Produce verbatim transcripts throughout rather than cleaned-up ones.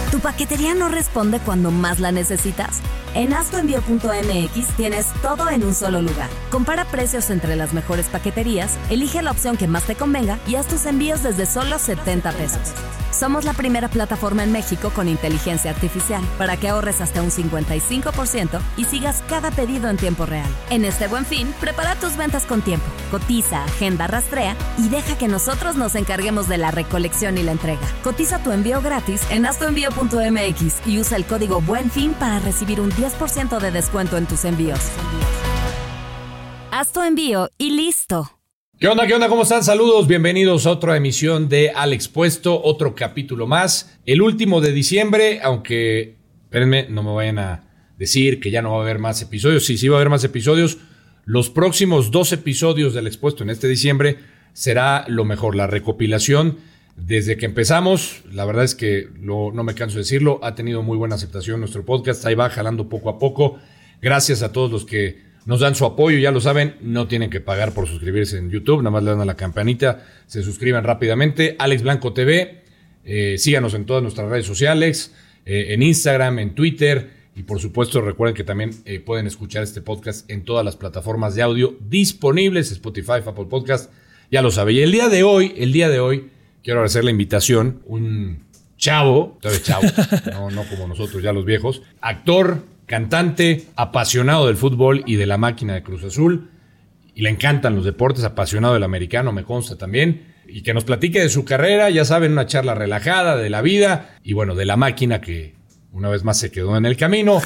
¿Tu paquetería no responde cuando más la necesitas? En haz tu envío punto m x tienes todo en un solo lugar. Compara precios entre las mejores paqueterías, elige la opción que más te convenga y haz tus envíos desde solo setenta pesos. Somos la primera plataforma en México con inteligencia artificial para que ahorres hasta un cincuenta y cinco por ciento y sigas cada pedido en tiempo real. En este Buen Fin, prepara tus ventas con tiempo, cotiza, agenda, rastrea y deja que nosotros nos encarguemos de la recolección y la entrega. Cotiza tu envío gratis en haz tu envío punto m x y usa el código Buen Fin para recibir un diez por ciento de descuento en tus envíos. Haz tu envío y listo. ¿Qué onda? ¿Qué onda? ¿Cómo están? Saludos, bienvenidos a otra emisión de Al Expuesto, otro capítulo más. El último de diciembre, aunque, espérenme, no me vayan a decir que ya no va a haber más episodios. Sí, sí va a haber más episodios. Los próximos dos episodios del Expuesto en este diciembre será lo mejor, la recopilación. Desde que empezamos, la verdad es que lo, no me canso de decirlo, ha tenido muy buena aceptación nuestro podcast, ahí va jalando poco a poco. Gracias a todos los que nos dan su apoyo, ya lo saben, no tienen que pagar por suscribirse en YouTube, nada más le dan a la campanita, se suscriban rápidamente. Alex Blanco T V, eh, síganos en todas nuestras redes sociales, eh, en Instagram, en Twitter, y por supuesto recuerden que también eh, pueden escuchar este podcast en todas las plataformas de audio disponibles, Spotify, Apple Podcast, ya lo saben. Y el día de hoy, el día de hoy, quiero agradecer la invitación, un chavo, todavía chavo, no, no como nosotros ya los viejos, actor, cantante, apasionado del fútbol y de la máquina de Cruz Azul, y le encantan los deportes, apasionado del americano, me consta también, y que nos platique de su carrera, ya saben, una charla relajada de la vida, y bueno, de la máquina que una vez más se quedó en el camino.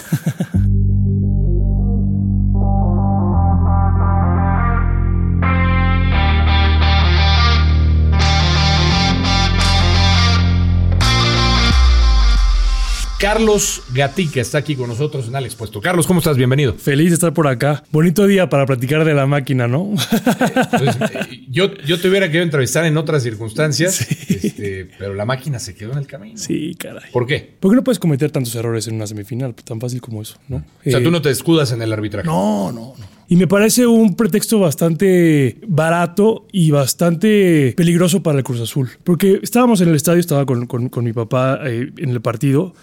Carlos Gatica está aquí con nosotros en Al Expuesto. Carlos, ¿cómo estás? Bienvenido. Feliz de estar por acá. Bonito día para platicar de la máquina, ¿no? Entonces, yo, yo te hubiera querido entrevistar en otras circunstancias, sí. este, pero la máquina se quedó en el camino. Sí, caray. ¿Por qué? Porque no puedes cometer tantos errores en una semifinal, tan fácil como eso, ¿no? O sea, eh, tú no te escudas en el arbitraje. No, no, no. Y me parece un pretexto bastante barato y bastante peligroso para el Cruz Azul. Porque estábamos en el estadio, estaba con, con, con mi papá eh, en el partido,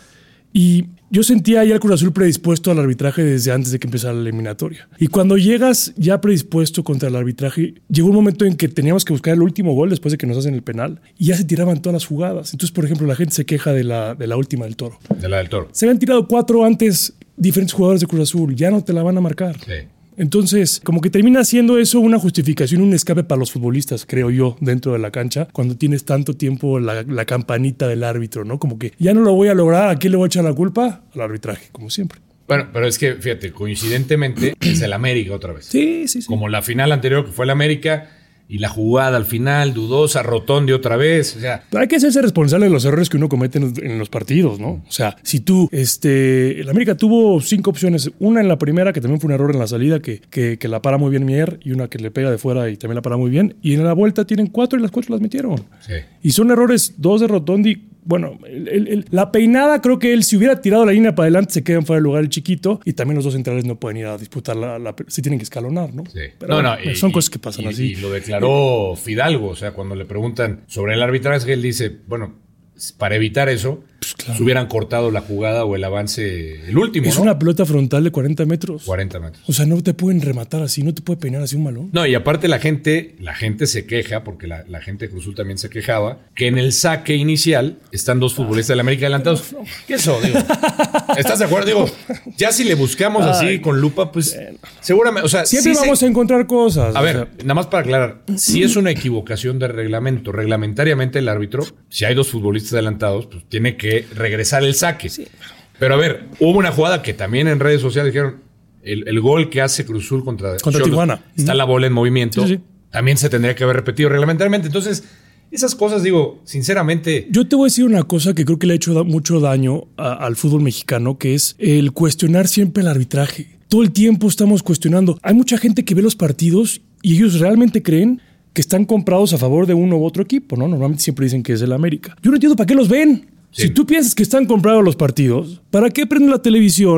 y yo sentía ya el Cruz Azul predispuesto al arbitraje desde antes de que empezara la eliminatoria. Y cuando llegas ya predispuesto contra el arbitraje, llegó un momento en que teníamos que buscar el último gol después de que nos hacen el penal y ya se tiraban todas las jugadas. Entonces, por ejemplo, la gente se queja de la, de la última del Toro. De la del Toro. Se habían tirado cuatro antes diferentes jugadores de Cruz Azul. Ya no te la van a marcar. Sí. Entonces, como que termina siendo eso una justificación, un escape para los futbolistas, creo yo, dentro de la cancha, cuando tienes tanto tiempo la, la campanita del árbitro, ¿no? Como que ya no lo voy a lograr, ¿a quién le voy a echar la culpa? Al arbitraje, como siempre. Bueno, pero es que, fíjate, coincidentemente es el América otra vez. Sí, sí, sí. Como la final anterior que fue el América y la jugada al final, dudosa, Rotondi otra vez, o sea... Pero hay que hacerse responsable de los errores que uno comete en, en los partidos, ¿no? O sea, si tú, este... El América tuvo cinco opciones. Una en la primera, que también fue un error en la salida, que, que, que la para muy bien Mier, y una que le pega de fuera y también la para muy bien. Y en la vuelta tienen cuatro y las cuatro las metieron. Sí. Y son errores, dos de Rotondi. Bueno, el, el, el, la peinada, creo que él, si hubiera tirado la línea para adelante, se quedan fuera del lugar el chiquito, y también los dos centrales no pueden ir a disputar la, la se tienen que escalonar, ¿no? Sí. Pero no, bueno, no, y, son cosas que pasan y, así. Y lo declaró Fidalgo, o sea, cuando le preguntan sobre el arbitraje, él dice, bueno, para evitar eso, pues claro, se hubieran cortado la jugada o el avance, el último, es ¿no? una pelota frontal de cuarenta metros. cuarenta metros. O sea, no te pueden rematar así, no te puede peinar así un balón. No, y aparte la gente, la gente se queja, porque la, la gente de Cruz Azul también se quejaba, que en el saque inicial están dos futbolistas de la América adelantados. No, no. ¿Qué eso? Digo, ¿estás de acuerdo? Digo, ya si le buscamos así Ay, con lupa, pues bueno, seguramente, o sea, siempre sí vamos se... a encontrar cosas. A ver, sea... nada más para aclarar, si es una equivocación de reglamento, reglamentariamente el árbitro, si hay dos futbolistas adelantados, pues tiene que regresar el saque. Sí. Pero a ver, hubo una jugada que también en redes sociales dijeron, el, el gol que hace Cruz Azul contra, contra Cholos, Tijuana. Está uh-huh. la bola en movimiento, sí, sí. también se tendría que haber repetido reglamentariamente. Entonces, esas cosas, digo, sinceramente... Yo te voy a decir una cosa que creo que le ha hecho da- mucho daño a, al fútbol mexicano, que es el cuestionar siempre el arbitraje. Todo el tiempo estamos cuestionando. Hay mucha gente que ve los partidos y ellos realmente creen que están comprados a favor de uno u otro equipo, ¿no? Normalmente siempre dicen que es el América. Yo no entiendo para qué los ven. Sí. Si tú piensas que están comprados los partidos, ¿para qué prenden la televisión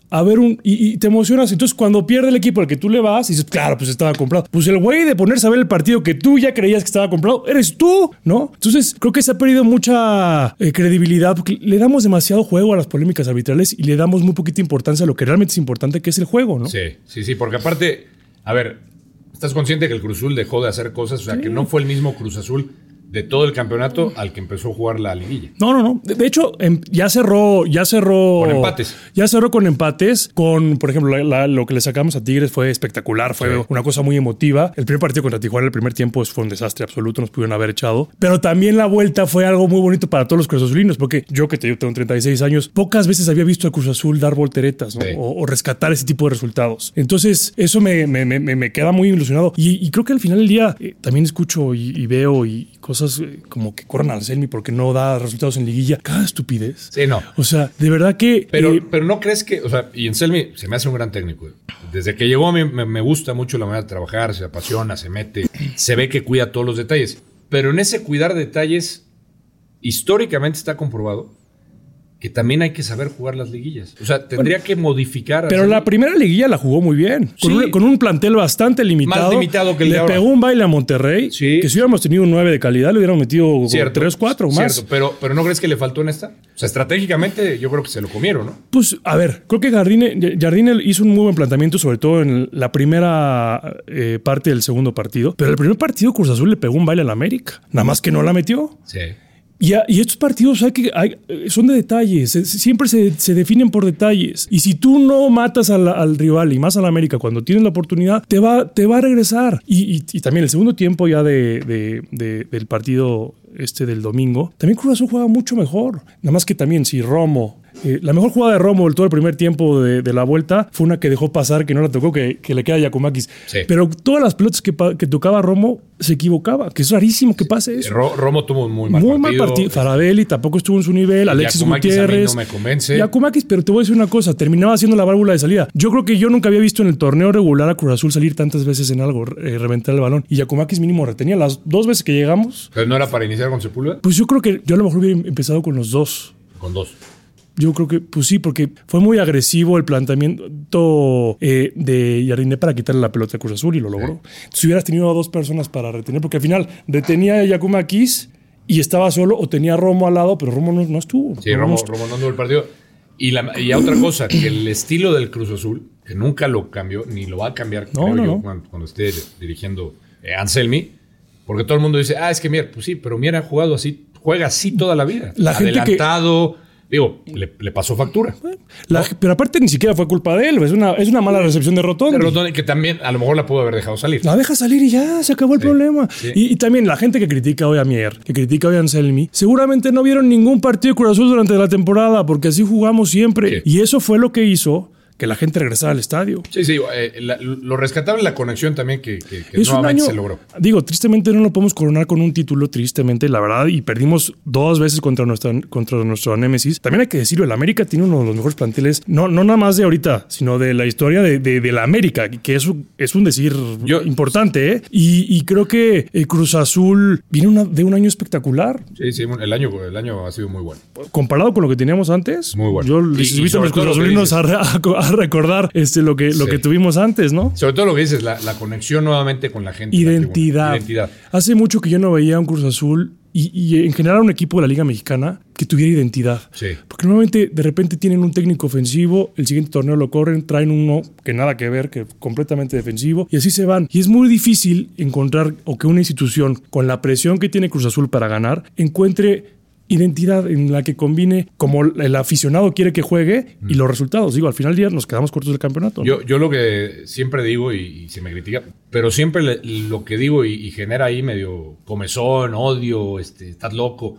a ver un... Y, y te emocionas. Entonces, cuando pierde el equipo al que tú le vas, dices, claro, pues estaba comprado. Pues el güey de ponerse a ver el partido que tú ya creías que estaba comprado, eres tú, ¿no? Entonces, creo que se ha perdido mucha eh, credibilidad porque le damos demasiado juego a las polémicas arbitrales y le damos muy poquita importancia a lo que realmente es importante, que es el juego, ¿no? Sí, sí, sí, porque aparte, a ver, ¿estás consciente que el Cruz Azul dejó de hacer cosas? O sea, sí. que no fue el mismo Cruz Azul de todo el campeonato al que empezó a jugar la liguilla. No, no, no. De, de hecho, em, ya cerró, ya cerró. Con empates. Ya cerró con empates. Con, por ejemplo, la, la, lo que le sacamos a Tigres fue espectacular. Fue sí. una cosa muy emotiva. El primer partido contra Tijuana, el primer tiempo fue un desastre absoluto. Nos pudieron haber echado. Pero también la vuelta fue algo muy bonito para todos los Cruz Azulinos. Porque yo, que te, tengo treinta y seis años, pocas veces había visto a Cruz Azul dar volteretas, ¿no? sí. o, o rescatar ese tipo de resultados. Entonces, eso me, me, me, me queda muy ilusionado. Y, y creo que al final del día eh, también escucho y, y veo y cosas eh, como que corran a Anselmi porque no da resultados en liguilla. Cada estupidez. Sí, no. O sea, de verdad que... Pero, eh, pero no crees que... O sea, y Anselmi se me hace un gran técnico. Desde que llegó a mí me, me gusta mucho la manera de trabajar, se apasiona, se mete, se ve que cuida todos los detalles. Pero en ese cuidar detalles, históricamente está comprobado que también hay que saber jugar las liguillas. O sea, tendría bueno, que modificar... Pero la primera liguilla la jugó muy bien. Con, sí. un, con un plantel bastante limitado. Más limitado que el Le de ahora. Pegó un baile a Monterrey. Sí. Que si hubiéramos tenido un nueve de calidad, le hubiéramos metido tres, cuatro más. Cierto, pero, pero ¿no crees que le faltó en esta? O sea, estratégicamente yo creo que se lo comieron, ¿no? Pues, a ver, creo que Jardine, Jardine hizo un muy buen planteamiento, sobre todo en la primera eh, parte del segundo partido. Pero el primer partido Cruz Azul le pegó un baile a la América. Nada más que no la metió. Sí. Y, a, y estos partidos hay que, hay, son de detalles, siempre se, se definen por detalles. Y si tú no matas a la, al rival y más a la América cuando tienes la oportunidad, te va, te va a regresar. Y, y, y también el segundo tiempo ya de, de, de, del partido este del domingo, también Cruz Azul juega mucho mejor. Nada más que también si Romo... Eh, la mejor jugada de Romo del todo el primer tiempo de, de la vuelta fue una que dejó pasar, que no la tocó, que, que le queda a Giacomakis. Sí. Pero todas las pelotas que, que tocaba Romo se equivocaba, que es rarísimo que pase eso. Ro, Romo tuvo un muy mal muy partido. Muy mal partido. Farabelli tampoco estuvo en su nivel. Alexis Giacomakis Gutiérrez. A mí no me convence. Giacomakis, pero te voy a decir una cosa, terminaba siendo la válvula de salida. Yo creo que yo nunca había visto en el torneo regular a Cruz Azul salir tantas veces en algo, eh, reventar el balón. Y Giacomakis mínimo retenía las dos veces que llegamos. ¿Pero no era para iniciar con Sepúlveda? Pues yo creo que yo a lo mejor hubiera empezado con los dos. Con dos. Yo creo que, pues sí, porque fue muy agresivo el planteamiento eh, de Jardine para quitarle la pelota a Cruz Azul y lo logró. Sí. Si hubieras tenido a dos personas para retener, porque al final retenía a Giacomakis y estaba solo, o tenía a Romo al lado, pero Romo no, no estuvo. Sí, Romo, Romo, Romo no anduvo el partido. Y, la, y otra cosa, que el estilo del Cruz Azul, que nunca lo cambió, ni lo va a cambiar, no, creo no, yo, no. Cuando, cuando esté dirigiendo eh, Anselmi, porque todo el mundo dice, ah, es que Mier, pues sí, pero Mier ha jugado así, juega así toda la vida. La Adelantado... Que... Digo, le, le pasó factura. La, ¿no? Pero aparte ni siquiera fue culpa de él. Es una, es una mala recepción de Rotondi. De Rotondi, que también a lo mejor la pudo haber dejado salir. La deja salir y ya, se acabó el sí, problema. Sí. Y, y también la gente que critica hoy a Mier, que critica hoy a Anselmi, seguramente no vieron ningún partido de Cruz Azul durante la temporada, porque así jugamos siempre. Sí. Y eso fue lo que hizo que la gente regresara al estadio. Sí, sí, eh, la, lo rescatable la conexión también que, que, que nuevamente año, se logró. Digo, tristemente no lo podemos coronar con un título, tristemente, la verdad, y perdimos dos veces contra nuestra, contra nuestro némesis. También hay que decirlo, el América tiene uno de los mejores planteles, no, no nada más de ahorita, sino de la historia de, de, de la América, que es, es un decir Yo, importante, ¿eh? Y, y creo que el Cruz Azul viene una, de un año espectacular. Sí, sí, el año, el año ha sido muy bueno. Comparado con lo que teníamos antes, muy bueno. Yo les invito a los Cruz Azulinos a, a recordar este, lo, que, sí. lo que tuvimos antes, ¿no? Sobre todo lo que dices, la, la conexión nuevamente con la gente. Identidad. Identidad. Hace mucho que yo no veía un Cruz Azul y, y en general un equipo de la Liga Mexicana que tuviera identidad. Sí. Porque normalmente de repente tienen un técnico ofensivo, el siguiente torneo lo corren, traen uno que nada que ver, que completamente defensivo, y así se van. Y es muy difícil encontrar o que una institución con la presión que tiene Cruz Azul para ganar encuentre identidad en la que combine como el aficionado quiere que juegue y los resultados. Digo, al final del día nos quedamos cortos del campeonato, ¿no? Yo, yo lo que siempre digo, y, y se me critica, pero siempre le, lo que digo y, y genera ahí medio comezón, odio, este, estás loco.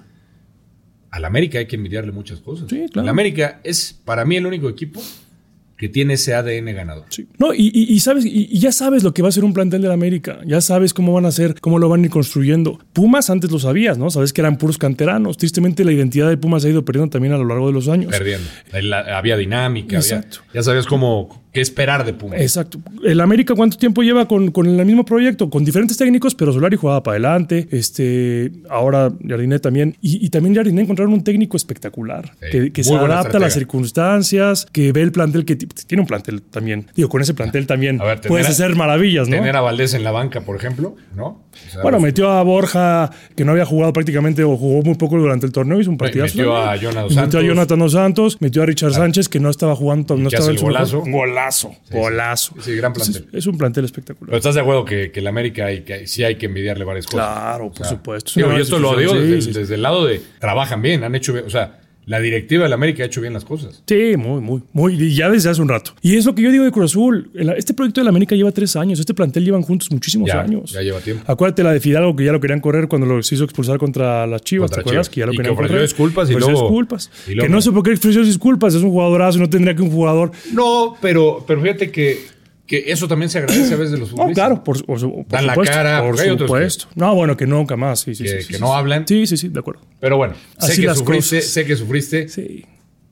Al América hay que envidiarle muchas cosas. Sí, claro. El América es para mí el único equipo que tiene ese A D N ganador. Sí. No, y, y, y sabes, y, y ya sabes lo que va a ser un plantel del América. Ya sabes cómo van a ser, cómo lo van a ir construyendo. Pumas antes lo sabías, ¿no? Sabes que eran puros canteranos. Tristemente la identidad de Pumas se ha ido perdiendo también a lo largo de los años. Perdiendo. La, había dinámica. Exacto. Había, ya sabías cómo, ¿Qué esperar de Pumas? Exacto. El América, ¿cuánto tiempo lleva con, con el mismo proyecto? Con diferentes técnicos, pero Solari jugaba para adelante. Este, ahora Jardiné también. Y, y también Jardiné encontraron un técnico espectacular, sí, que, que se adapta a las circunstancias, que ve el plantel, que tiene un plantel también. Digo, con ese plantel también a ver, puedes a, hacer maravillas, ¿no? Tener a Valdés en la banca, por ejemplo, ¿no? O sea, bueno, metió a Borja, que no había jugado prácticamente o jugó muy poco durante el torneo, hizo un partidazo. Metió a Jonathan Santos. Metió a Jonathan Dos Santos, metió a Richard ah. Sánchez, que no estaba jugando, no estaba en su golazo. Golazo, sí, golazo. Sí, sí, gran plantel. Es, es un plantel espectacular. Pero ¿estás de acuerdo que, que el América hay que, sí hay que envidiarle varias cosas? Claro, por o sea, supuesto. Digo, y esto lo digo sí, desde, sí, desde el lado de trabajan bien, han hecho bien, o sea, la directiva del América ha hecho bien las cosas. Sí, muy, muy, muy. Y ya desde hace un rato. Y es lo que yo digo de Cruz Azul. Este proyecto del América lleva tres años. Este plantel llevan juntos muchísimos ya, años. Ya lleva tiempo. Acuérdate la de Fidalgo, que ya lo querían correr cuando lo se hizo expulsar contra las Chivas. Contra ¿Te acuerdas? Chivas. Que ya lo y querían que ofreció correr. disculpas y ofreció luego, disculpas. y luego. Que no sé por qué ofreció disculpas. Es un jugadorazo. No tendría que un jugador. No, pero, pero fíjate que. Que eso también se agradece a veces de los futbolistas. No, claro, por, por, por Dan supuesto. la cara, por supuesto. Que, no, bueno, que nunca más. Sí, sí, que, sí, que sí, no sí. hablan. Sí, sí, sí, de acuerdo. Pero bueno, Así sé que las sufriste, cosas. sé que sufriste. Sí.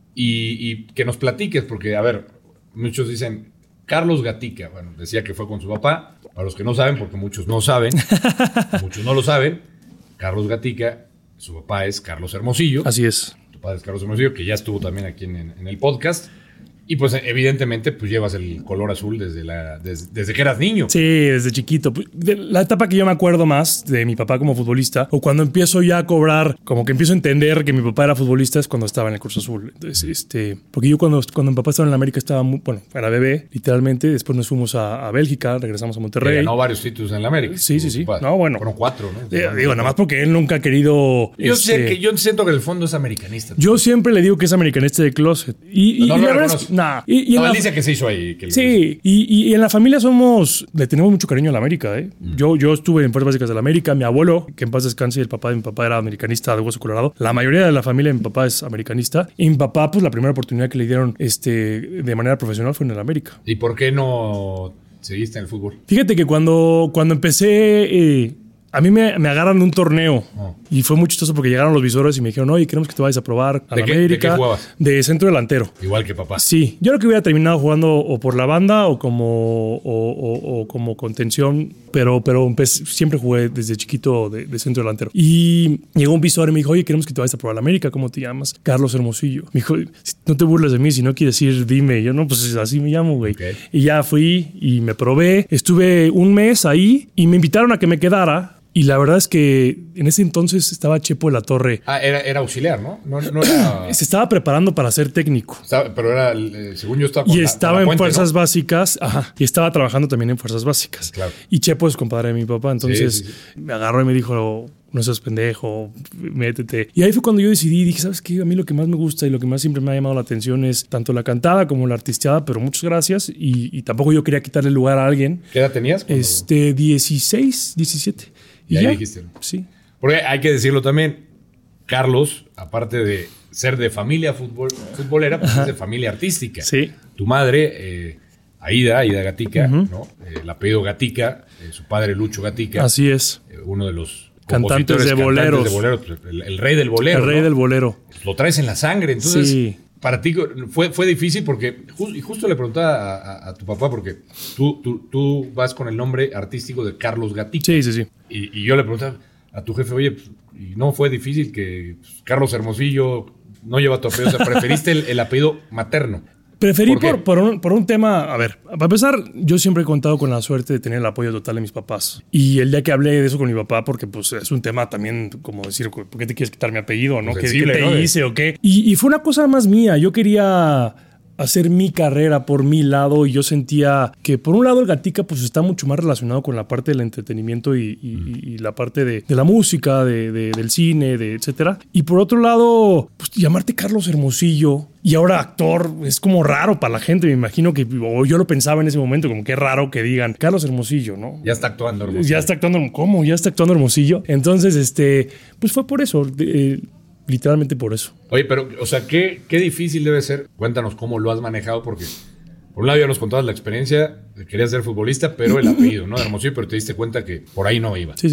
Y, y que nos platiques, porque, a ver, muchos dicen, Carlos Gatica, bueno, decía que fue con su papá. Para los que no saben, porque muchos no saben, muchos no lo saben, Carlos Gatica, su papá es Carlos Hermosillo. Así es. Tu padre es Carlos Hermosillo, que ya estuvo también aquí en, en el podcast. Y pues evidentemente pues llevas el color azul desde, la, desde, desde que eras niño. Sí, desde chiquito. De la etapa que yo me acuerdo más de mi papá como futbolista, o cuando empiezo ya a cobrar, como que empiezo a entender que mi papá era futbolista, es cuando estaba en el Cruz Azul. Entonces, este, porque yo cuando, cuando mi papá estaba en la América estaba muy, bueno, era bebé, literalmente. Después nos fuimos a, a Bélgica, regresamos a Monterrey. Ganó varios títulos en la América. Sí, sí, sí. No, bueno. Fueron cuatro, ¿no? Eh, digo, nada más porque él nunca ha querido... Yo este, sé que yo siento que en el fondo es americanista. Yo siempre le digo que es americanista de closet. Y, y, no, y no la verdad es, nah, y, y no, en la, dice que se hizo ahí. Que sí, y, y en la familia somos, le tenemos mucho cariño a la América. ¿eh? Mm. Yo, yo estuve en Fuerzas Básicas de la América, mi abuelo, que en paz descanse, el papá de mi papá era americanista de Hueso Colorado. La mayoría de la familia de mi papá es americanista. Y mi papá, pues la primera oportunidad que le dieron este, de manera profesional fue en el América. ¿Y por qué no seguiste en el fútbol? Fíjate que cuando, cuando empecé... Eh, a mí me, me agarran de un torneo oh. y fue muy chistoso porque llegaron los visores y me dijeron, oye, queremos que te vayas a probar a la qué, América. ¿De qué jugabas? De centro delantero. Igual que papá. Sí, yo creo que hubiera terminado jugando o por la banda o como, o, o, o como contención, pero, pero empecé, siempre jugué desde chiquito de, de centro delantero. Y llegó un visor y me dijo, oye, queremos que te vayas a probar a la América, ¿cómo te llamas? Carlos Hermosillo. Me dijo, no te burles de mí, si no quieres ir, dime. Yo, no, pues así me llamo, güey. Okay. Y ya fui y me probé. Estuve un mes ahí y me invitaron a que me quedara. Y la verdad es que en ese entonces estaba Chepo de la Torre. Ah, era, era auxiliar, ¿no? No, no era... Se estaba preparando para ser técnico. Estaba, pero era, eh, según yo, estaba con Y la, estaba con la en puente, Fuerzas ¿no? Básicas. Ajá. Y estaba trabajando también en Fuerzas Básicas. Claro. Y Chepo es compadre de mi papá. Entonces sí, sí, sí. me agarró y me dijo, no seas pendejo, métete. Y ahí fue cuando yo decidí, dije, ¿sabes qué? A mí lo que más me gusta y lo que más siempre me ha llamado la atención es tanto la cantada como la artisteada, pero muchas gracias. Y, y tampoco yo quería quitarle lugar a alguien. ¿Qué edad tenías? Cuando... Este, dieciséis, diecisiete. Y, y ahí ya dijiste. Sí. Porque hay que decirlo también, Carlos, aparte de ser de familia fútbol, futbolera, pues es de familia artística. Sí. Tu madre, eh, Aida, Aida Gatica, uh-huh. ¿no? Eh, el apellido Gatica, eh, su padre Lucho Gatica. Así es. Eh, uno de los cantantes de boleros. De bolero, el, el rey del bolero. El rey ¿no? del bolero. Lo traes en la sangre, entonces... Sí. Para ti fue, fue difícil porque, y justo le preguntaba a, a, a tu papá, porque tú, tú, tú vas con el nombre artístico de Carlos Gatica. Sí, sí, sí. Y, y yo le preguntaba a tu jefe, oye, pues, ¿y no fue difícil que pues, Carlos Hermosillo no lleva tu apellido? O sea, preferiste el, el apellido materno. Preferí por, por, por, un, por un tema, a ver, para empezar, yo siempre he contado con la suerte de tener el apoyo total de mis papás. Y el día que hablé de eso con mi papá, porque pues es un tema también como decir, ¿por qué te quieres quitar mi apellido? ¿No? ¿Qué, ¿Qué te ¿no? hice o qué? Y, y fue una cosa más mía, yo quería hacer mi carrera por mi lado y yo sentía que por un lado el Gatica pues está mucho más relacionado con la parte del entretenimiento y, y, mm. y la parte de, de la música, de, de, del cine, de etcétera. Y por otro lado, pues llamarte Carlos Hermosillo y ahora actor es como raro para la gente, me imagino que, o yo lo pensaba en ese momento, como que es raro que digan Carlos Hermosillo, ¿no? Ya está actuando Hermosillo. Ya está actuando, ¿cómo? Ya está actuando Hermosillo. Entonces, este, pues fue por eso, eh, literalmente por eso. Oye, pero, o sea, ¿qué, qué difícil debe ser? Cuéntanos cómo lo has manejado, porque por un lado ya nos contabas la experiencia, querías ser futbolista, pero el apellido, ¿no? Hermosillo, pero te diste cuenta que por ahí no iba. Sí, sí, sí.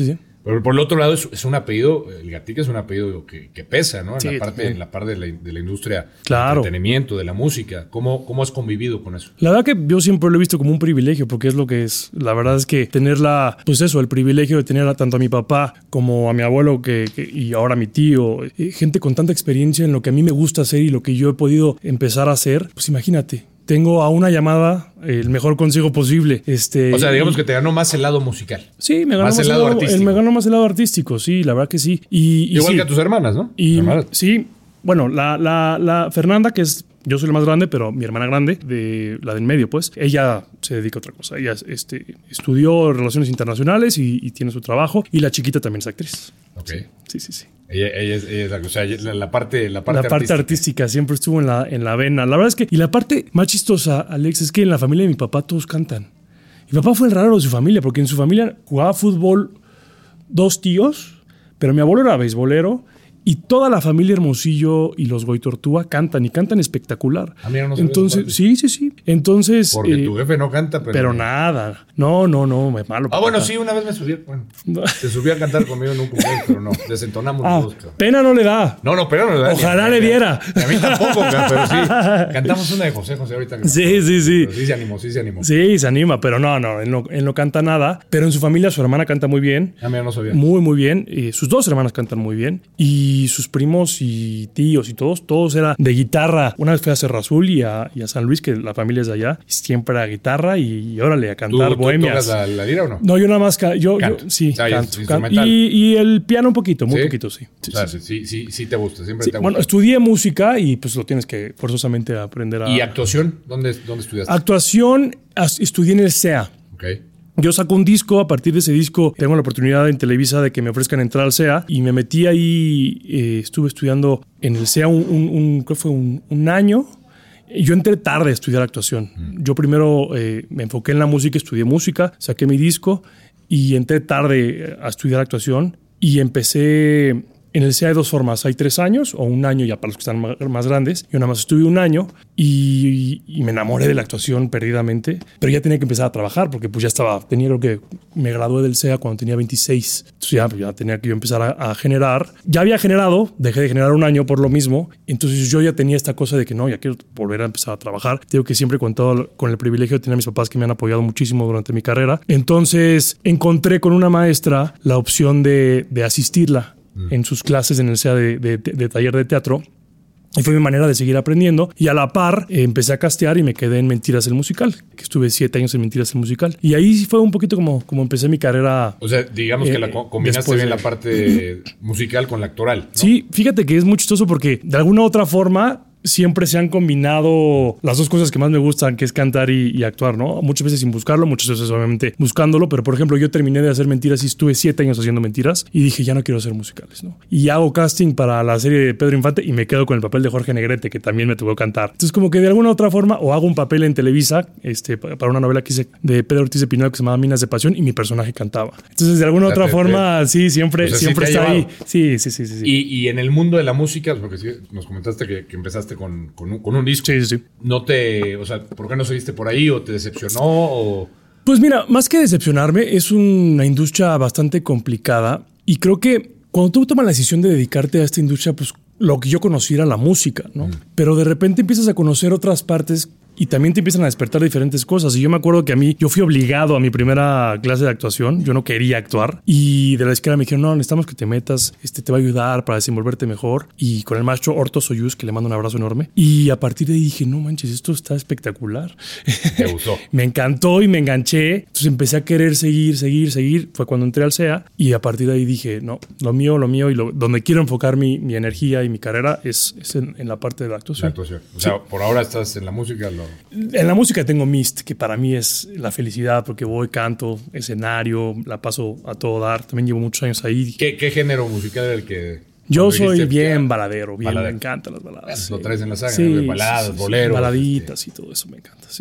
Pero por el otro lado es, es un apellido, el Gatica es un apellido que, que pesa, ¿no? En Sí, la parte, también. en la parte de la, de la industria Claro. del entretenimiento, de la música. ¿Cómo, ¿Cómo has convivido con eso? La verdad que yo siempre lo he visto como un privilegio, porque es lo que es. La verdad es que tener la, pues eso, el privilegio de tener a tanto a mi papá como a mi abuelo que, que- y ahora a mi tío, eh, gente con tanta experiencia en lo que a mí me gusta hacer y lo que yo he podido empezar a hacer, pues imagínate. Tengo a una llamada el mejor consejo posible. Este, O sea, digamos y- que te ganó más el lado musical. Sí, me ganó más más, el el lado lado, artístico. el- me ganó más el lado artístico, sí, la verdad que sí. Y, y Igual sí, que a tus hermanas, ¿no? y Hermanas. sí, bueno, la, la, la Fernanda, que es, yo soy la más grande, pero mi hermana grande, de la del medio, pues, ella se dedica a otra cosa. Ella este, estudió Relaciones Internacionales y, y tiene su trabajo. Y la chiquita también es actriz. Ok. Sí, sí, sí. Ella, ella es, ella es la, o sea, la, la parte, la parte La parte artística. artística siempre estuvo en la, en la vena. La verdad es que, y la parte más chistosa, Alex, es que en la familia de mi papá todos cantan. Mi papá fue el raro de su familia, porque en su familia jugaba fútbol dos tíos, pero mi abuelo era beisbolero y toda la familia Hermosillo y los Goitortúa cantan y cantan espectacular. Ah, mira, no sabía Entonces, esa parte. sí, sí, sí. Entonces, Porque eh, tu jefe no canta, pero... pero nada. No, no, no, es malo. Ah, bueno, sí, una vez me subí, bueno, te subí a cantar conmigo en un cumpleaños, pero no, desentonamos Ah, los dos, cabrón. pena no le da. No, no, pero no, ¿verdad? Ojalá Ni- le ni- diera. ni A mí tampoco, cabrón, pero sí. Cantamos una de José José ahorita. que- Sí, sí, sí. Pero sí se animó, sí se animó. Sí, se anima, pero no, no, él no, él no canta nada. Pero en su familia su hermana canta muy bien. Ah, mira, no sabía. Muy, muy bien. Eh, sus dos hermanas cantan muy bien. Y sus primos y tíos y todos, todos eran de guitarra. Una vez fui a Cerro Azul y a, y a San Luis, que la familia es de allá. Y siempre era guitarra y, y órale, a ¿Tú, cantar tú bohemias. tocas la, la lira o no? No, yo nada más, ca- yo, yo Canto. sí, O sea, canto. es canto. instrumental. Y, y el piano un poquito, muy ¿Sí? poquito, sí. Sí, O sea, sí, sí, sí, sí, sí te gusta, siempre sí. te Bueno, gusta. estudié música y pues lo tienes que forzosamente aprender a... ¿Y actuación? ¿Dónde, dónde estudiaste? Actuación, as- estudié en el C E A. Ok. Yo saco un disco, a partir de ese disco tengo la oportunidad en Televisa de que me ofrezcan entrar al C E A y me metí ahí, eh, estuve estudiando en el C E A un, un, un, ¿qué fue? Un, un año. Yo entré tarde a estudiar actuación. Yo primero eh, me enfoqué en la música, estudié música, saqué mi disco y entré tarde a estudiar actuación y empecé... En el C E A hay dos formas, hay tres años o un año ya para los que están ma- más grandes. Yo nada más estuve un año y, y me enamoré de la actuación perdidamente, pero ya tenía que empezar a trabajar porque pues ya estaba, tenía creo que me gradué del C E A cuando tenía veintiséis, entonces ya, pues, ya tenía que yo empezar a, a generar. Ya había generado, dejé de generar un año por lo mismo, entonces yo ya tenía esta cosa de que no, ya quiero volver a empezar a trabajar. Digo que siempre con todo, con el privilegio de tener a mis papás que me han apoyado muchísimo durante mi carrera. Entonces encontré con una maestra la opción de, de asistirla en sus clases en el C E A de, de, de taller de teatro. Y fue mi manera de seguir aprendiendo. Y a la par eh, empecé a castear y me quedé en Mentiras el Musical, que estuve siete años en Mentiras el Musical. Y ahí fue un poquito como, como empecé mi carrera. O sea, digamos que Eh, la co- combinaste después bien de- la parte musical con la actoral, ¿no? Sí, fíjate que es muy chistoso porque de alguna u otra forma siempre se han combinado las dos cosas que más me gustan, que es cantar y, y actuar, ¿no? Muchas veces sin buscarlo, muchas veces obviamente buscándolo, pero por ejemplo yo terminé de hacer Mentiras y estuve siete años haciendo Mentiras y dije, ya no quiero hacer musicales, ¿no? Y hago casting para la serie de Pedro Infante y me quedo con el papel de Jorge Negrete, que también me tocó cantar. Entonces como que de alguna u otra forma, o hago un papel en Televisa, este, pa- para una novela que hice de Pedro Ortiz de Pinedo que se llamaba Minas de Pasión y mi personaje cantaba. Entonces de alguna u O sea, otra te- forma, sí, siempre, o sea, sí siempre te ha está ahí. llevado. Sí, sí, sí, sí. sí. Y, y en el mundo de la música, porque sí, nos comentaste que, que empezaste con, con, un, con un disco. Sí, sí, sí. No te, o sea, ¿por qué no seguiste por ahí o te decepcionó o...? Pues mira, más que decepcionarme, es una industria bastante complicada y creo que cuando tú tomas la decisión de dedicarte a esta industria, pues lo que yo conocí era la música, ¿no? Mm. Pero de repente empiezas a conocer otras partes y también te empiezan a despertar diferentes cosas. Y yo me acuerdo que a mí, yo fui obligado a mi primera clase de actuación. Yo no quería actuar. Y de la escuela me dijeron, no, necesitamos que te metas, este te va a ayudar para desenvolverte mejor. Y con el maestro Horto Soyuz, que le mando un abrazo enorme. Y a partir de ahí dije, no manches, esto está espectacular. Me gustó. Me encantó y me enganché. Entonces empecé a querer seguir, seguir, seguir. Fue cuando entré al C E A. Y a partir de ahí dije, no, lo mío, lo mío. Y lo, donde quiero enfocar mi, mi energía y mi carrera es, es en, en la parte de la actuación. La actuación. O sea, sí. Por ahora estás en la música. Lo... En la música tengo Mist, que para mí es la felicidad, porque voy, canto, escenario, la paso a todo dar. También llevo muchos años ahí. ¿Qué, qué género musical era el que...? Yo soy dijiste, bien ya, baladero, bien, baladero. me encantan las baladas. Lo traes en la saga, sí, ¿no? De baladas, sí, sí, boleros. baladitas y todo eso me encanta, sí.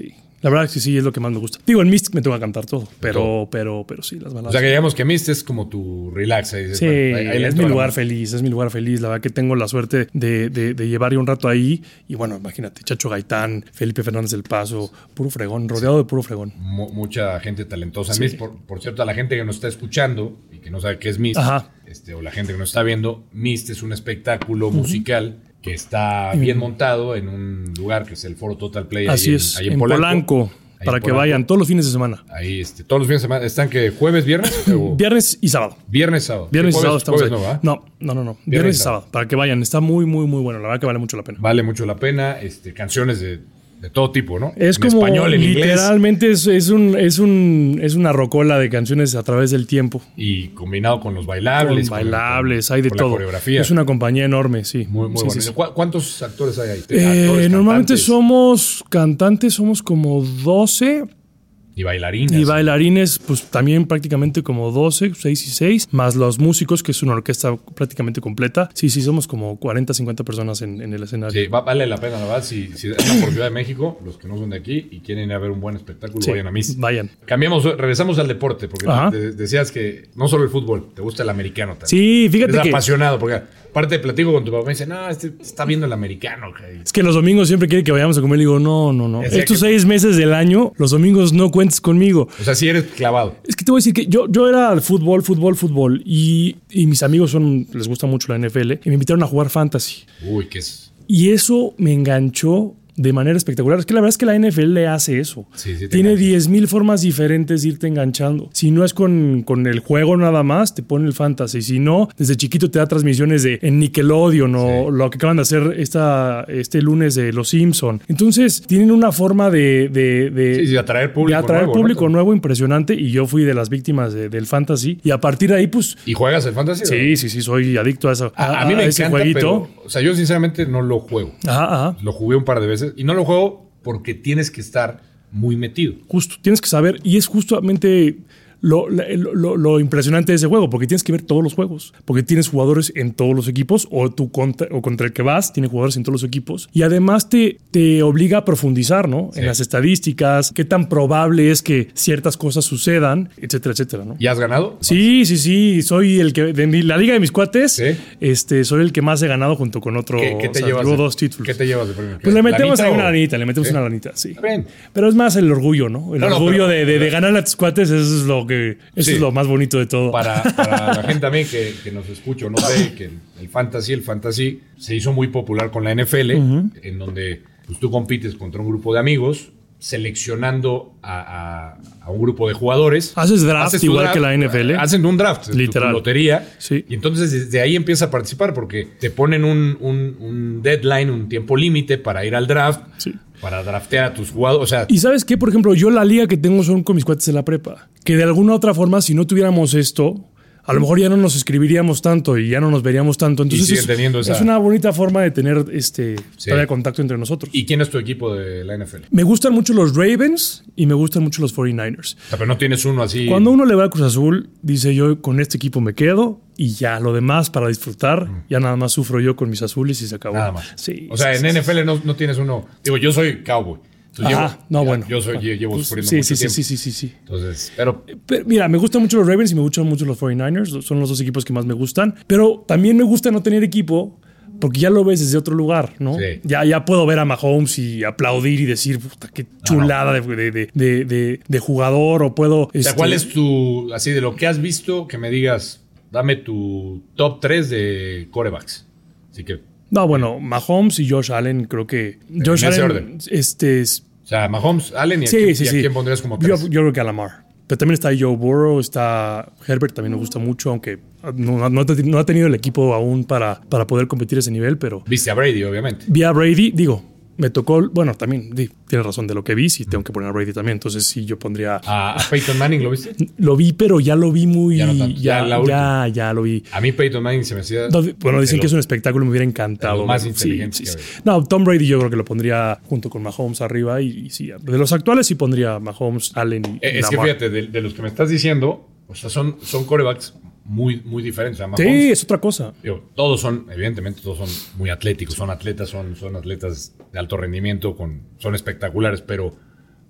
La verdad que sí, es lo que más me gusta. Digo, en Mystic me tengo que cantar todo, pero, todo. pero, pero sí, las baladas. O sea, que digamos que Mystic es como tu relax. Ahí dices, sí, bueno, ahí, ahí es mi lugar feliz, es mi lugar feliz. La verdad que tengo la suerte de, de, de llevar ya un rato ahí. Y bueno, imagínate, Chacho Gaitán, Felipe Fernández del Paso, puro fregón, rodeado sí. de puro fregón. M- mucha gente talentosa. Sí. Mist, por, por cierto, a la gente que nos está escuchando y que no sabe qué es Mist, este, o la gente que nos está viendo, Mist es un espectáculo uh-huh. musical que está bien montado en un lugar que es el Foro Total Play. Así ahí es, en, ahí en, en Polanco. Polanco. Ahí para en que Polanco. vayan todos los fines de semana. Ahí, este, todos los fines de semana. ¿Están que jueves, viernes? O... Viernes y sábado. Viernes, sábado. Viernes y sábado estamos jueves ahí. No, no, no, no, no. Viernes, viernes y sábado. sábado. Para que vayan. Está muy, muy, muy bueno. La verdad que vale mucho la pena. Vale mucho la pena. Este, canciones de... de todo tipo, ¿no? Es en como español, en literalmente inglés. Es, es, un, es, un, es una rocola de canciones a través del tiempo. Y combinado con los bailables. Con bailables, con, hay de con todo. La coreografía. Es una compañía enorme, sí. Muy, muy sí, bueno. Sí, sí. ¿Cuántos actores hay ahí? Eh, Actores, normalmente cantantes. somos cantantes, somos como doce. Y bailarines. Y bailarines, pues también prácticamente como doce, seis y seis, más los músicos, que es una orquesta prácticamente completa. Sí, sí, somos como cuarenta, cincuenta personas en, en el escenario. Sí, va, vale la pena, la verdad. Si, si andan por Ciudad de México, los que no son de aquí y quieren ir a ver un buen espectáculo, sí, vayan a Mist. Vayan. Cambiamos, regresamos al deporte, porque te, decías que no solo el fútbol, te gusta el americano también. Sí, fíjate Eres que... apasionado, porque aparte de platico con tu papá, me dice, no, este está viendo el americano. Okay. Es que los domingos siempre quiere que vayamos a comer. Le digo, no, no, no. Estos que... seis meses del año, los domingos no cuentes conmigo. O sea, si eres clavado. Es que te voy a decir que yo, yo era fútbol, fútbol, fútbol. Y, y mis amigos son, les gusta mucho la N F L y me invitaron a jugar fantasy. Uy, qué es. Y eso me enganchó de manera espectacular. Es que la verdad es que la N F L hace eso. Sí, sí, tiene diez mil formas diferentes de irte enganchando. Si no es con, con el juego nada más, te pone el fantasy. Si no, desde chiquito te da transmisiones de en Nickelodeon o sí. lo que acaban de hacer esta, este lunes de Los Simpson. Entonces, tienen una forma de... de, de, sí, sí, atraer público de atraer nuevo, público ¿no? nuevo impresionante. Y yo fui de las víctimas de, del fantasy. Y a partir de ahí, pues... ¿Y juegas el fantasy? Sí, ¿no? sí, sí. Soy adicto a eso. A, a, a mí me ese encanta, jueguito. Pero, o sea, yo sinceramente no lo juego. Ajá, ajá. Lo jugué un par de veces y no lo juego porque tienes que estar muy metido. Justo, tienes que saber, y es justamente lo, lo, lo impresionante de ese juego, porque tienes que ver todos los juegos, porque tienes jugadores en todos los equipos, o tú contra, o contra el que vas, tiene jugadores en todos los equipos, y además te, te obliga a profundizar, ¿no? Sí. En las estadísticas, qué tan probable es que ciertas cosas sucedan, etcétera, etcétera, ¿no? ¿Y has ganado? Sí, sí, sí, soy el que, de mi, la liga de mis cuates, ¿sí? este, soy el que más he ganado junto con otro. ¿Qué, qué te o sea, llevas? Llevo de, dos títulos. ¿Qué te llevas de premio? Pues le metemos ahí o... una lanita, le metemos ¿Sí? una lanita, sí. Bien. Pero es más el orgullo, ¿no? El no, orgullo no, pero, de, de, de ganar a tus cuates, eso es lo que, eso sí. es lo más bonito de todo. Para, para la gente también que, que nos escucha, no sé, que el, el fantasy, el fantasy se hizo muy popular con la N F L, uh-huh. en donde pues, tú compites contra un grupo de amigos, seleccionando a, a, a un grupo de jugadores. Haces draft haces igual draft, que la N F L. Hacen un draft, literal. Tu, tu lotería. Sí. Y entonces desde ahí empieza a participar porque te ponen un, un, un deadline, un tiempo límite para ir al draft. Sí. Para draftear a tus jugadores. O sea, y ¿sabes qué? Por ejemplo, yo la liga que tengo son con mis cuates de la prepa. Que de alguna u otra forma, si no tuviéramos esto, a lo mejor ya no nos escribiríamos tanto y ya no nos veríamos tanto. Entonces y es, teniendo esa... es una bonita forma de tener este sí. todavía contacto entre nosotros. ¿Y quién es tu equipo de la N F L? Me gustan mucho los Ravens y me gustan mucho los cuarenta y nueve ers. O sea, pero no tienes uno así. Cuando uno le va a Cruz Azul, dice yo con este equipo me quedo y ya lo demás para disfrutar, mm. ya nada más sufro yo con mis azules y se acabó. Nada más. Sí, o sea, sí, en sí, N F L sí. No, no tienes uno. Digo, yo soy cowboy. Entonces, Ajá, llevo, no, ya, bueno. Yo soy, bueno. llevo Pues, sufriendo sí, mucho sí, tiempo. sí, sí, sí, sí. Entonces, pero... pero... Mira, me gustan mucho los Ravens y me gustan mucho los cuarenta y nueve ers. Son los dos equipos que más me gustan. Pero también me gusta no tener equipo porque ya lo ves desde otro lugar, ¿no? Sí. Ya, ya puedo ver a Mahomes y aplaudir y decir, puta, qué chulada no, no. De, de, de, de, de jugador. O puedo... O sea, este... ¿cuál es tu... Así, de lo que has visto, que me digas, dame tu top tres de quarterbacks? Así que... No, bueno, Mahomes y Josh Allen, creo que... Josh en ese Allen, orden. Este es... O sea, Mahomes, Allen y, sí, a, quién, sí, y a sí. quién pondrías como tres. Yo, yo creo que a Lamar. Pero también está Joe Burrow, está Herbert, también me gusta mucho, aunque no, no, no ha tenido el equipo aún para, para poder competir a ese nivel, pero... Viste a Brady, obviamente. Vi a Brady, digo... Me tocó, bueno, también di, tienes razón de lo que vi, sí tengo que poner a Brady también, entonces sí yo pondría... ¿A, a Peyton Manning lo viste? Lo vi, pero ya lo vi muy... Ya, no tanto, ya, ya, ya, ya lo vi. A mí Peyton Manning se me hacía... No, bueno, dicen que es un espectáculo, me hubiera encantado. Lo más sí, inteligente sí, que sí. No, Tom Brady yo creo que lo pondría junto con Mahomes arriba y, y sí, de los actuales sí pondría Mahomes, Allen y eh, Es Lamar. que fíjate, de, de los que me estás diciendo, o sea, son, son quarterbacks muy, muy diferentes. O sea, Mahomes, sí, es otra cosa. Digo, todos son, evidentemente, todos son muy atléticos, son atletas, son, son atletas de alto rendimiento, con, son espectaculares, pero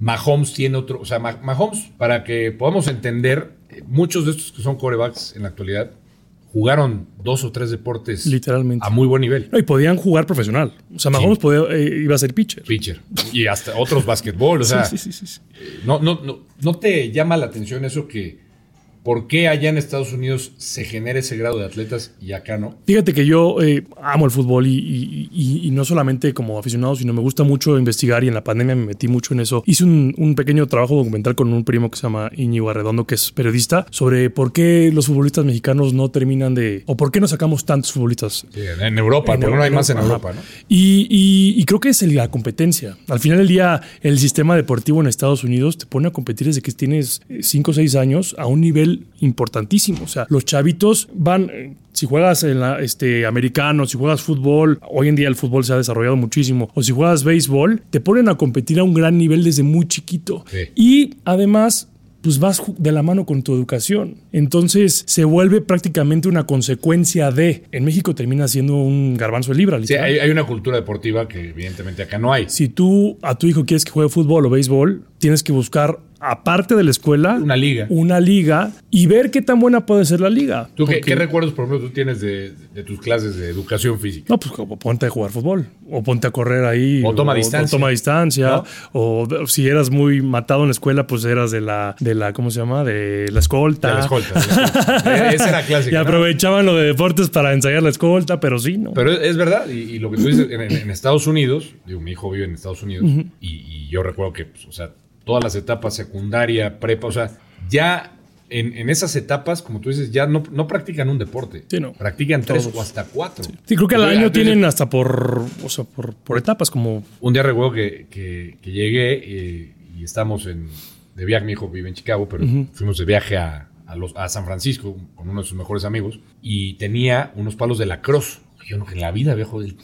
Mahomes tiene otro, o sea, Mahomes, para que podamos entender, muchos de estos que son quarterbacks en la actualidad jugaron dos o tres deportes literalmente a muy buen nivel. No, y podían jugar profesional. O sea, Mahomes sí. podía, eh, iba a ser pitcher. Pitcher. Y hasta otros básquetbol. O sea, sí, sí, sí, sí. No, no, no, ¿no te llama la atención eso que por qué allá en Estados Unidos se genera ese grado de atletas y acá no? Fíjate que yo eh, amo el fútbol y, y, y, y no solamente como aficionado, sino me gusta mucho investigar y en la pandemia me metí mucho en eso. Hice un, un pequeño trabajo documental con un primo que se llama Íñigo Arredondo, que es periodista, sobre por qué los futbolistas mexicanos no terminan de... o por qué no sacamos tantos futbolistas. Sí, en Europa, pero no hay más en Europa, ¿no? Y, y, y creo que es la competencia. Al final del día, el sistema deportivo en Estados Unidos te pone a competir desde que tienes cinco o seis años a un nivel importantísimo. O sea, los chavitos van, si juegas en la, este, americano, si juegas fútbol, hoy en día el fútbol se ha desarrollado muchísimo, o si juegas béisbol, te ponen a competir a un gran nivel desde muy chiquito. Sí. Y además, pues vas de la mano con tu educación. Entonces se vuelve prácticamente una consecuencia de... En México termina siendo un garbanzo de libra. Sí, hay, hay una cultura deportiva que evidentemente acá no hay. Si tú a tu hijo quieres que juegue fútbol o béisbol, tienes que buscar, aparte de la escuela, una liga. Una liga y ver qué tan buena puede ser la liga. ¿Tú qué, qué recuerdos, por ejemplo, tú tienes de, de tus clases de educación física? No, pues ponte a jugar fútbol o ponte a correr ahí. O toma o, distancia. O toma distancia. ¿No? O si eras muy matado en la escuela, pues eras de la, de la ¿cómo se llama? De la escolta. De la escolta. De la escolta. Esa era clásica. Y aprovechaban, ¿no?, lo de deportes para ensayar la escolta, pero sí, ¿no? Pero es, es verdad. Y, y lo que tú dices, en, en Estados Unidos, digo, mi hijo vive en Estados Unidos, uh-huh. y, y yo recuerdo que, pues, o sea, todas las etapas, secundaria, prepa, o sea, ya en, en esas etapas, como tú dices, ya no, no practican un deporte. Sí, no. Practican tres Todos. o hasta cuatro. Sí, sí, creo que al Entonces, año entonces, tienen hasta por, o sea, por, por etapas, como... Un día recuerdo que, que, que llegué eh, y estamos en, de viaje, mi hijo vive en Chicago, pero uh-huh. fuimos de viaje a, a, los, a San Francisco con uno de sus mejores amigos y tenía unos palos de lacrosse. Yo no, que en la vida viejo el,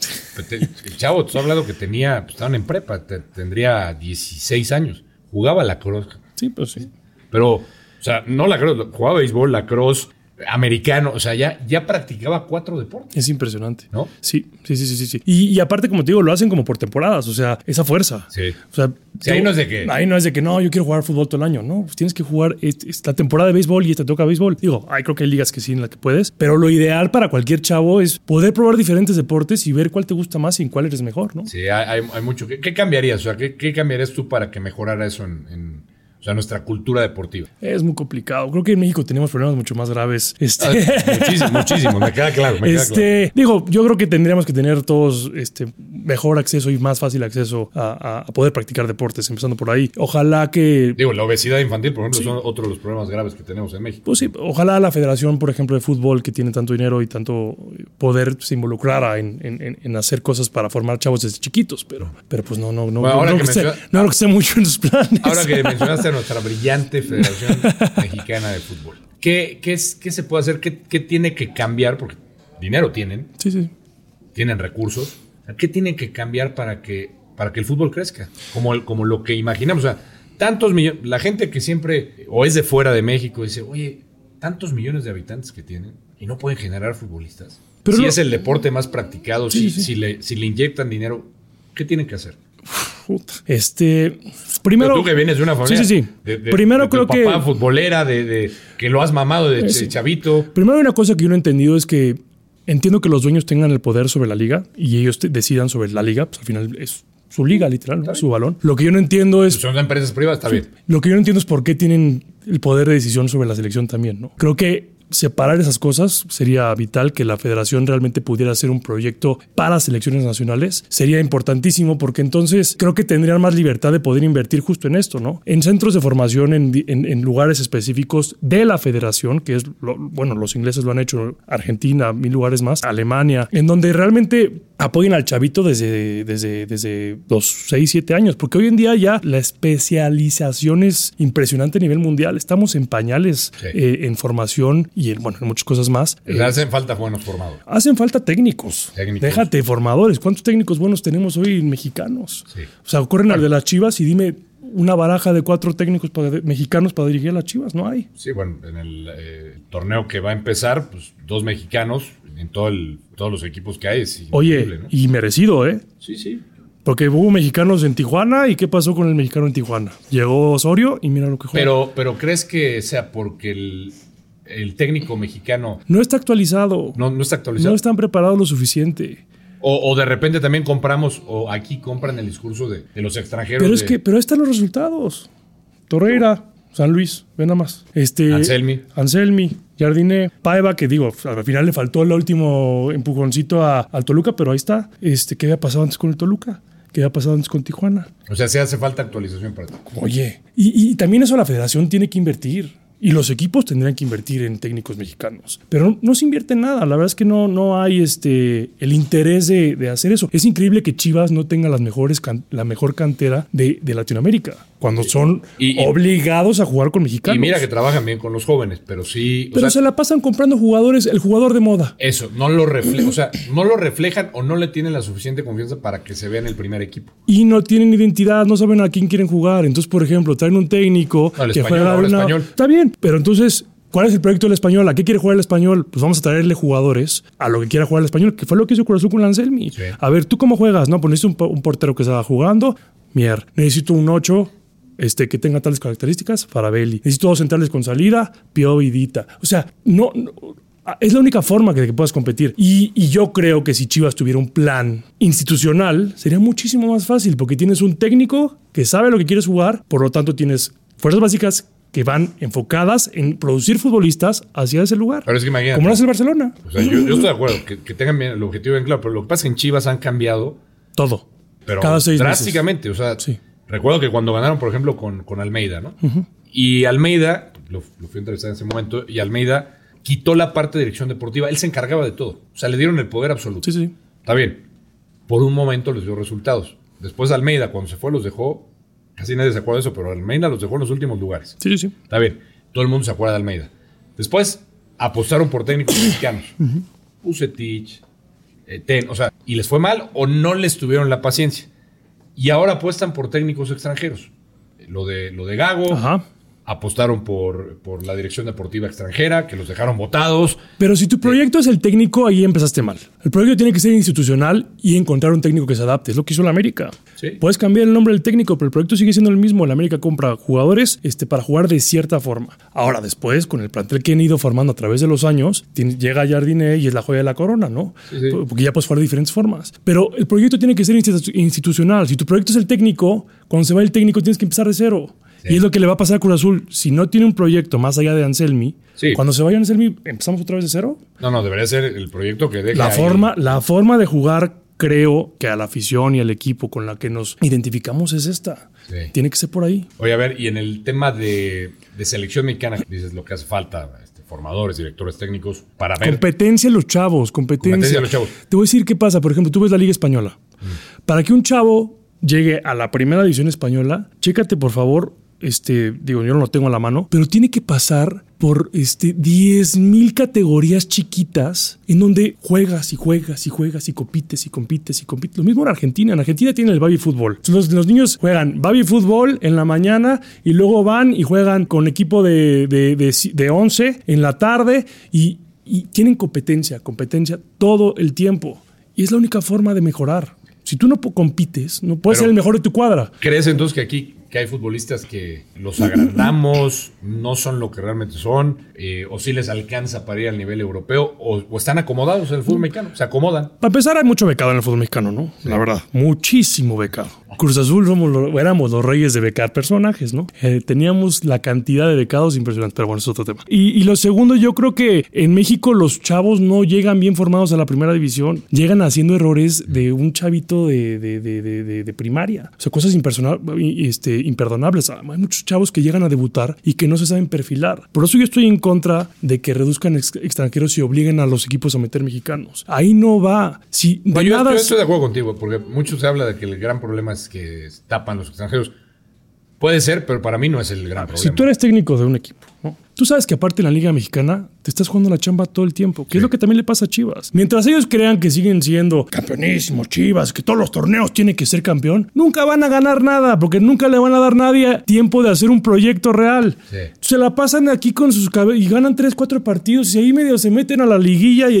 el chavo, te estoy hablando que tenía, pues, estaban en prepa, te, tendría dieciséis años. Jugaba lacrosse. Sí, pues sí. Pero, o sea, no lacrosse, jugaba béisbol, lacrosse, americano, o sea, ya, ya practicaba cuatro deportes. Es impresionante. ¿No? Sí, sí, sí, sí, sí. Y, y aparte, como te digo, lo hacen como por temporadas, o sea, esa fuerza. Sí. O sea, sí, ahí no es de que... Ahí no es de que, no, yo quiero jugar fútbol todo el año, no, pues tienes que jugar esta temporada de béisbol y te toca béisbol. Digo, ay, creo que hay ligas que sí en las que puedes, pero lo ideal para cualquier chavo es poder probar diferentes deportes y ver cuál te gusta más y en cuál eres mejor, ¿no? Sí, hay, hay, hay mucho. ¿Qué, qué cambiarías? O sea, ¿qué, qué cambiarías tú para que mejorara eso en... en... O sea, nuestra cultura deportiva? Es muy complicado. Creo que en México tenemos problemas mucho más graves. Este... Ah, muchísimo, muchísimo. Me queda claro. Me este, queda claro. Digo, yo creo que tendríamos que tener todos este, mejor acceso y más fácil acceso a, a poder practicar deportes, empezando por ahí. Ojalá que... Digo, la obesidad infantil, por ejemplo, sí. son otro de los problemas graves que tenemos en México. Pues sí, ojalá la Federación, por ejemplo, de Fútbol, que tiene tanto dinero y tanto poder, se involucrara en, en, en hacer cosas para formar chavos desde chiquitos, pero, pero pues no, no, no. Bueno, ahora no, que que esté, menciona... no creo que esté mucho en sus planes. Ahora que mencionaste a nuestra brillante Federación Mexicana de Fútbol. ¿Qué, qué, es, qué se puede hacer? ¿Qué, ¿Qué tiene que cambiar? Porque dinero tienen. Sí, sí. Tienen recursos. ¿Qué tiene que cambiar para que, para que el fútbol crezca? Como, el, como lo que imaginamos. O sea, tantos millones. La gente que siempre, o es de fuera de México, dice, oye, tantos millones de habitantes que tienen y no pueden generar futbolistas. Pero si no, es el deporte más practicado, sí, si, sí. Si, le, si le inyectan dinero, ¿qué tienen que hacer? Este, primero. Pero tú que vienes de una familia. Sí, sí, sí. De, de, primero de creo papá que. Papá futbolera, de, de que lo has mamado de sí. chavito. Primero, una cosa que yo no he entendido es que entiendo que los dueños tengan el poder sobre la liga y ellos te, decidan sobre la liga. Pues al final es su liga, literal, ¿no? Su balón. Lo que yo no entiendo es. Pues son empresas privadas, está sí, bien. Lo que yo no entiendo es por qué tienen el poder de decisión sobre la selección también, ¿no? Creo que separar esas cosas sería vital, que la federación realmente pudiera hacer un proyecto para selecciones nacionales. Sería importantísimo porque entonces creo que tendrían más libertad de poder invertir justo en esto, ¿no? En centros de formación, en, en, en lugares específicos de la federación, que es, lo, bueno, los ingleses lo han hecho, Argentina, mil lugares más, Alemania, en donde realmente apoyen al chavito desde, desde, desde los seis, siete años, porque hoy en día ya la especialización es impresionante a nivel mundial. Estamos en pañales, sí. eh, en formación y en, bueno, en muchas cosas más. Le eh, hacen falta buenos formadores. Hacen falta técnicos. técnicos. Déjate formadores. ¿Cuántos técnicos buenos tenemos hoy mexicanos? Sí. O sea, corren bueno. al de las Chivas y dime una baraja de cuatro técnicos para, de, mexicanos para dirigir a las Chivas. No hay. Sí, bueno, en el eh, torneo que va a empezar, pues dos mexicanos en todo el, todos los equipos que hay. Es Oye, ¿no? y merecido, ¿eh? Sí, sí. Porque hubo mexicanos en Tijuana y ¿qué pasó con el mexicano en Tijuana? Llegó Osorio y mira lo que juega. Pero, pero ¿crees que sea porque el, el técnico mexicano no está actualizado? No, no está actualizado. No están preparados lo suficiente. O, o de repente también compramos, o aquí compran el discurso de, de los extranjeros. Pero es de, que, pero ahí están los resultados. Torreira, San Luis, ve nada más. Este, Anselmi. Anselmi, Jardiné, Paiva, que digo, al final le faltó el último empujoncito a, al Toluca, pero ahí está. Este, ¿qué había pasado antes con el Toluca? ¿Qué había pasado antes con Tijuana? O sea, sí hace falta actualización para ti. Oye, y, y también eso la federación tiene que invertir. Y los equipos tendrían que invertir en técnicos mexicanos. Pero no, no se invierte en nada. La verdad es que no, no hay este, el interés de, de hacer eso. Es increíble que Chivas no tenga las mejores can, la mejor cantera de, de Latinoamérica. Cuando son y, y, obligados a jugar con mexicanos. Y mira que trabajan bien con los jóvenes, pero sí... Pero o sea, se la pasan comprando jugadores, el jugador de moda. Eso, no lo reflejan, o sea, no lo reflejan o no le tienen la suficiente confianza para que se vea en el primer equipo. Y no tienen identidad, no saben a quién quieren jugar. Entonces, por ejemplo, traen un técnico no, el que español, juega... Una... español. Está bien, pero entonces... ¿Cuál es el proyecto del español? ¿A qué quiere jugar el español? Pues vamos a traerle jugadores a lo que quiera jugar el español, que fue lo que hizo Cruz Azul con Anselmi. Sí. A ver, ¿tú cómo juegas? No, pues necesito un, un portero que estaba jugando. Mier. Necesito un ocho este, que tenga tales características. Farabelli. Necesito dos centrales con salida. Pio y Dita. O sea, no, no es la única forma que, que puedas competir. Y, y yo creo que si Chivas tuviera un plan institucional, sería muchísimo más fácil, porque tienes un técnico que sabe lo que quieres jugar, por lo tanto tienes fuerzas básicas que van enfocadas en producir futbolistas hacia ese lugar. Pero es que imagínate, como lo hace el Barcelona. O sea, yo, yo estoy de acuerdo, que, que tengan bien el objetivo bien claro, pero lo que pasa es que en Chivas han cambiado todo. Pero cada seis drásticamente. meses. O sea, sí. Recuerdo que cuando ganaron, por ejemplo, con, con Almeida, ¿no? Uh-huh. Y Almeida, lo, lo fui a entrevistar en ese momento, y Almeida quitó la parte de dirección deportiva. Él se encargaba de todo. O sea, le dieron el poder absoluto. Sí, sí. Está bien. Por un momento les dio resultados. Después Almeida, cuando se fue, los dejó. Casi nadie se acuerda de eso, pero Almeida los dejó en los últimos lugares. Sí, sí. Está bien. Todo el mundo se acuerda de Almeida. Después apostaron por técnicos mexicanos. Uh-huh. Vucetich, eh, Ten, o sea, y les fue mal o no les tuvieron la paciencia. Y ahora apuestan por técnicos extranjeros. Lo de, lo de Gago. Ajá. Apostaron por, por la dirección deportiva extranjera, que los dejaron votados. Pero si tu proyecto eh, es el técnico, ahí empezaste mal. El proyecto tiene que ser institucional y encontrar un técnico que se adapte. Es lo que hizo la América. Sí. Puedes cambiar el nombre del técnico, pero el proyecto sigue siendo el mismo. La América compra jugadores este, para jugar de cierta forma. Ahora, después, con el plantel que han ido formando a través de los años, tiene, llega Jardiné y es la joya de la corona, ¿no? Sí, sí. Porque ya puedes jugar de diferentes formas. Pero el proyecto tiene que ser institucional. Si tu proyecto es el técnico, cuando se va el técnico tienes que empezar de cero. Sí. Y es lo que le va a pasar a Cruz Azul. Si no tiene un proyecto más allá de Anselmi, sí. Cuando se vaya Anselmi, ¿empezamos otra vez de cero? No, no, debería ser el proyecto que deje la ahí. forma, la forma de jugar, creo que a la afición y al equipo con la que nos identificamos es esta. Sí. Tiene que ser por ahí. Oye, a ver, y en el tema de, de selección mexicana, dices lo que hace falta, este, formadores, directores técnicos, para ver. Competencia los chavos, competencia. Competencia los chavos. Te voy a decir qué pasa. Por ejemplo, tú ves la Liga Española. Mm. Para que un chavo llegue a la primera división española, chécate, por favor. Este, digo, yo no lo tengo a la mano, pero tiene que pasar por este, diez mil categorías chiquitas en donde juegas y juegas y juegas y compites y compites y compites. Lo mismo en Argentina. En Argentina tienen el baby fútbol. Los, los niños juegan baby fútbol en la mañana y luego van y juegan con equipo de, de, de, de once en la tarde y, y tienen competencia, competencia todo el tiempo. Y es la única forma de mejorar. Si tú no compites, no puedes pero ser el mejor de tu cuadra. ¿Crees entonces que aquí que hay futbolistas que los agrandamos, no son lo que realmente son, eh, o si les alcanza para ir al nivel europeo, o, o están acomodados en el fútbol mexicano? Se acomodan. Para empezar, hay mucho becado en el fútbol mexicano, ¿no? Sí. La verdad, muchísimo becado. Cruz Azul somos lo, éramos los reyes de becar personajes, ¿no? Eh, teníamos la cantidad de becados impresionante, pero bueno, es otro tema. Y, y lo segundo, yo creo que en México los chavos no llegan bien formados a la primera división. Llegan haciendo errores de un chavito de, de, de, de, de, de primaria. O sea, cosas impersonal, este, imperdonables. Hay muchos chavos que llegan a debutar y que no se saben perfilar. Por eso yo estoy en contra de que reduzcan ex- extranjeros y obliguen a los equipos a meter mexicanos. Ahí no va. Si de no, yo, nada... yo estoy de acuerdo contigo, porque mucho se habla de que el gran problema es que tapan los extranjeros. Puede ser, pero para mí no es el gran problema. Si tú eres técnico de un equipo, ¿no? Tú sabes que aparte en la Liga Mexicana te estás jugando la chamba todo el tiempo, que sí. Es lo que también le pasa a Chivas. Mientras ellos crean que siguen siendo campeonísimos Chivas, que todos los torneos tienen que ser campeón, nunca van a ganar nada, porque nunca le van a dar a nadie tiempo de hacer un proyecto real. Sí. Se la pasan aquí con sus cabezas y ganan tres, cuatro partidos y ahí medio se meten a la liguilla y ahí...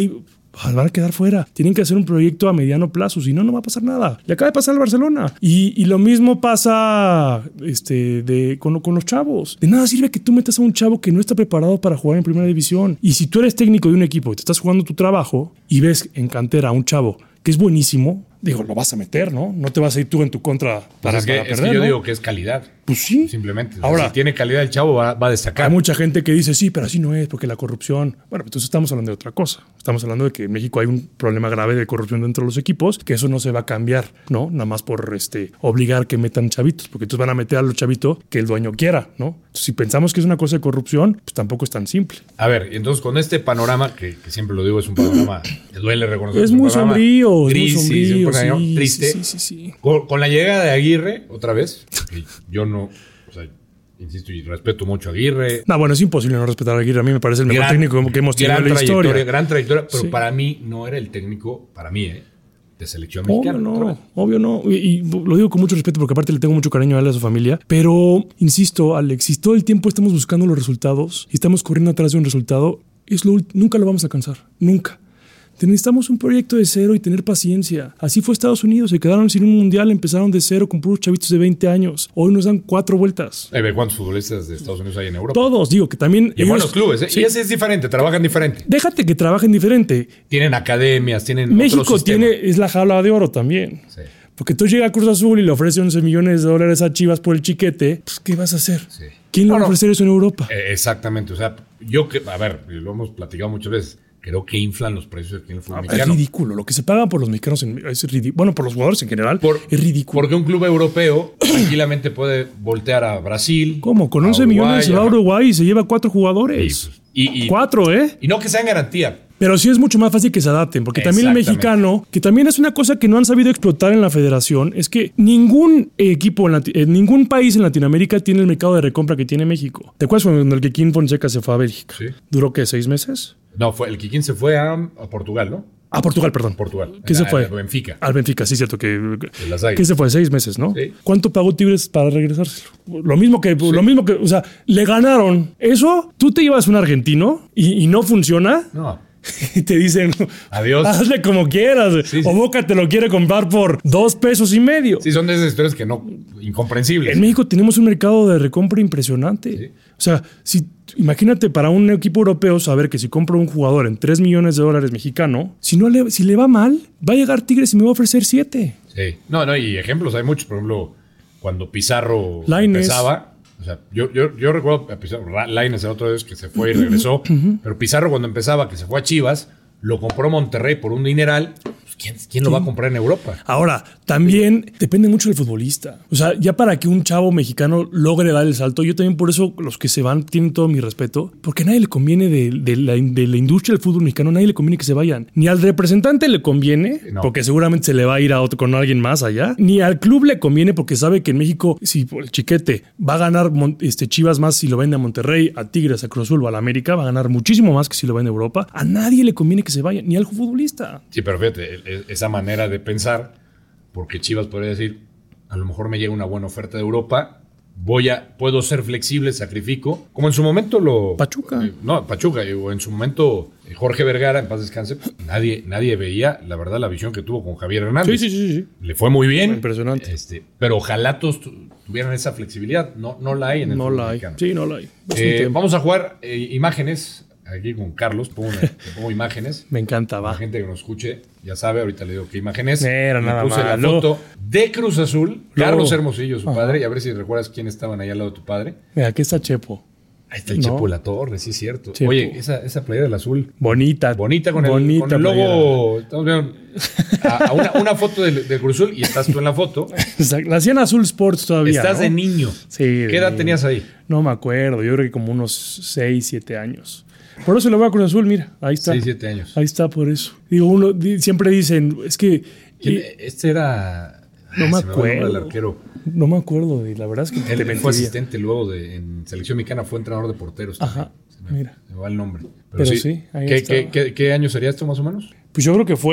van a quedar fuera. Tienen que hacer un proyecto a mediano plazo, si no, no va a pasar nada. Le acaba de pasar al Barcelona. Y, y lo mismo pasa este, de, con, con los chavos. De nada sirve que tú metas a un chavo que no está preparado para jugar en primera división. Y si tú eres técnico de un equipo y te estás jugando tu trabajo y ves en cantera a un chavo que es buenísimo, digo, lo vas a meter, ¿no? No te vas a ir tú en tu contra para, pues es que, para perder, es que yo ¿no? digo que es calidad. Pues sí. Simplemente. O sea, Ahora, si tiene calidad el chavo, va, va a destacar. Hay mucha gente que dice, sí, pero así no es, porque la corrupción... Bueno, entonces estamos hablando de otra cosa. Estamos hablando de que en México hay un problema grave de corrupción dentro de los equipos, que eso no se va a cambiar, ¿no? Nada más por este, obligar que metan chavitos, porque entonces van a meter a los chavitos que el dueño quiera, ¿no? Entonces, si pensamos que es una cosa de corrupción, pues tampoco es tan simple. A ver, entonces con este panorama, que, que siempre lo digo, es un panorama, me duele reconocer. Es un muy panorama sombrío, es muy gris, sombrío, sí, un panorama sí, triste. sí, sí, sí, sí. Con, con la llegada de Aguirre, otra vez, que yo no, o sea, insisto y respeto mucho a Aguirre. No, bueno, es imposible no respetar a Aguirre. A mí me parece el mejor Gran- técnico que hemos tenido gran en la historia. trayectoria, Gran trayectoria, pero Sí. para mí no era el técnico, para mí, ¿eh? De selección Obvio mexicana. otra no, vez. obvio no. Y, y lo digo con mucho respeto porque aparte le tengo mucho cariño a él y a su familia. Pero, insisto, Alex, si todo el tiempo estamos buscando los resultados y estamos corriendo atrás de un resultado, es lo, ult- nunca lo vamos a alcanzar. Nunca. Necesitamos un proyecto de cero y tener paciencia. Así fue Estados Unidos. Se quedaron sin un mundial, empezaron de cero con puros chavitos de veinte años. Hoy nos dan cuatro vueltas. Ahí ve cuántos futbolistas de Estados Unidos hay en Europa. Todos, digo que también... Y en ellos- buenos clubes, ¿eh? Sí. Y ese es diferente, trabajan diferente. Déjate que trabajen diferente. Tienen academias, tienen México otro sistema. tiene, es la jaula de oro también. Sí. Porque tú llegas a Cruz Azul y le ofrece once millones de dólares a Chivas por el chiquete, pues ¿qué vas a hacer? Sí. ¿Quién le va a Bueno, ofrecer eso en Europa? Eh, exactamente, o sea, yo que, a ver, lo hemos platicado muchas veces, creo que inflan los precios aquí en el fútbol Es mexicano. ridículo. Lo que se pagan por los mexicanos en- es ridículo. Bueno, por los jugadores en general Por- es ridículo. Porque un club europeo tranquilamente puede voltear a Brasil. ¿Cómo? Con a once Uruguay, millones se va a a- Uruguay y se lleva cuatro Y, jugadores. pues, y- y- Cuatro, ¿eh? y no que sean garantía. Pero sí es mucho más fácil que se adapten, porque también el Exactamente. mexicano, que también es una cosa que no han sabido explotar en la federación, es que ningún equipo, en, Lati- en ningún país en Latinoamérica tiene el mercado de recompra que tiene México. ¿Te acuerdas cuando el Kikín Fonseca se fue a Bélgica? Sí. ¿Duró qué? ¿Seis meses? No, fue, el Kikín se fue a, a Portugal, ¿no? A Portugal, perdón. Portugal. ¿Qué se A- fue? a Benfica. Al Benfica, sí, cierto. Que, las Águilas. que se fue seis meses, ¿no? Sí. ¿Cuánto pagó Tigres para regresárselo? Lo mismo que, lo mismo que, o sea, le ganaron. Eso, tú te llevas un argentino y, y no funciona. No. Y te dicen, Adiós. hazle como quieras. Sí, sí. O Boca te lo quiere comprar por dos pesos y medio. Sí, son de esas historias que no, incomprensibles. En México tenemos un mercado de recompra impresionante. Sí. O sea, si imagínate para un equipo europeo saber que si compro un jugador en tres millones de dólares mexicano, si no le, si le va mal, va a llegar Tigres y me va a ofrecer siete. Sí. No, no, y ejemplos hay muchos. Por ejemplo, cuando Pizarro Lainez. empezaba. O sea, yo, yo, yo recuerdo a Pizarro, Ra- Lainez era otra vez que se fue y regresó. Pero Pizarro cuando empezaba, que se fue a Chivas, lo compró Monterrey por un dineral. Pues, ¿quién, quién lo va a comprar en Europa? Ahora, también depende mucho del futbolista. O sea, ya para que un chavo mexicano logre dar el salto, yo también por eso los que se van tienen todo mi respeto, porque a nadie le conviene de, de la, de la industria del fútbol mexicano, a nadie le conviene que se vayan. Ni al representante le conviene, No. porque seguramente se le va a ir a otro, con alguien más allá, ni al club le conviene porque sabe que en México, si el chiquete va a ganar Mon- este, Chivas más si lo vende a Monterrey, a Tigres, a Cruz Azul o a la América, va a ganar muchísimo más que si lo vende a Europa. A nadie le conviene que se vayan, ni al futbolista. Sí, pero fíjate, el- el- esa manera de pensar, porque Chivas podría decir, a lo mejor me llega una buena oferta de Europa, voy a, puedo ser flexible, sacrifico, como en su momento lo... Pachuca. eh, no, Pachuca, eh, o en su momento eh, Jorge Vergara, en paz descanse, pues, nadie, nadie veía, la verdad, la visión que tuvo con Javier Hernández. Sí, sí, sí, sí. Le fue muy bien. Impresionante. Este, pero ojalá todos tu- tuvieran esa flexibilidad. No, no la hay en el No fútbol la hay. mexicano. Sí, no la hay. Eh, Bastante. vamos a jugar eh, imágenes aquí con Carlos. Pongo, una- te pongo imágenes. Me encanta, La va. gente que nos escuche ya sabe, ahorita le digo qué imágenes. Era Le nada puse la malo. foto de Cruz Azul, No. Carlos Hermosillo, su Ajá. padre, y a ver si recuerdas quién estaban ahí al lado de tu padre. Mira, aquí está Chepo. Ahí está el No. Chepo de la Torre, sí es cierto. Chepo. Oye, esa, esa playera del azul. Bonita. Bonita con el, bonita con el playera. logo. Estamos viendo a, a una, una foto del, del Cruz Azul y estás tú en la foto. Exacto. La hacían Azul Sports todavía. Estás ¿no? de niño. Sí. de ¿Qué edad niño. tenías ahí? No me acuerdo. Yo creo que como unos seis, siete años. Por eso le voy a Cruz Azul, mira. Ahí está. seis, siete años. Ahí está, por eso. Digo, uno di- siempre dicen, es que. ¿Quién- y- Este era. no Ay, me se va el nombre del acuerdo. arquero. No me acuerdo. Y la verdad es que Él te fue mentiría. asistente luego de, en selección mexicana, fue entrenador de porteros. también. Ajá. Se me, Mira. se me va el nombre. Pero, Pero sí, sí, ahí ¿Qué, estaba. qué, qué, qué año sería esto más o menos? Pues yo creo que fue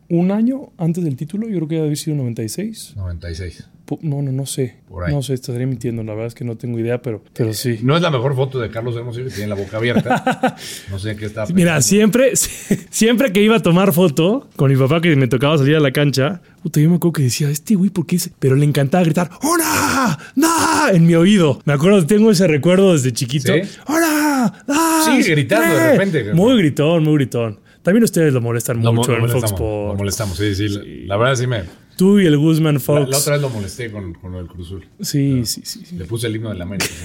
un año antes del título, yo creo que debe haber sido noventa y seis. noventa y seis. No, no, no sé. Por ahí. No sé, estaría mintiendo. La verdad es que no tengo idea, pero, pero sí. No es la mejor foto de Carlos Hermosillo, que tiene la boca abierta. No sé qué está pensando. Mira, siempre, siempre que iba a tomar foto con mi papá, que me tocaba salir a la cancha, puta, yo me acuerdo que decía, este güey, ¿por qué? Pero le encantaba gritar, ¡Hola! ¡No! En mi oído. Me acuerdo, tengo ese recuerdo desde chiquito. ¿Sí? ¡Hola! ¡No! Sí, gritando de repente. Muy gritón, muy gritón. También ustedes lo molestan Lo, mucho lo en molestamos, Fox Sports. Lo molestamos, sí, sí, Sí. La, la verdad sí me... Tú y el Guzmán Fox. La, la otra vez lo molesté con, con lo del Cruz Azul. Sí, sí, sí, sí. Le puse el himno de la América.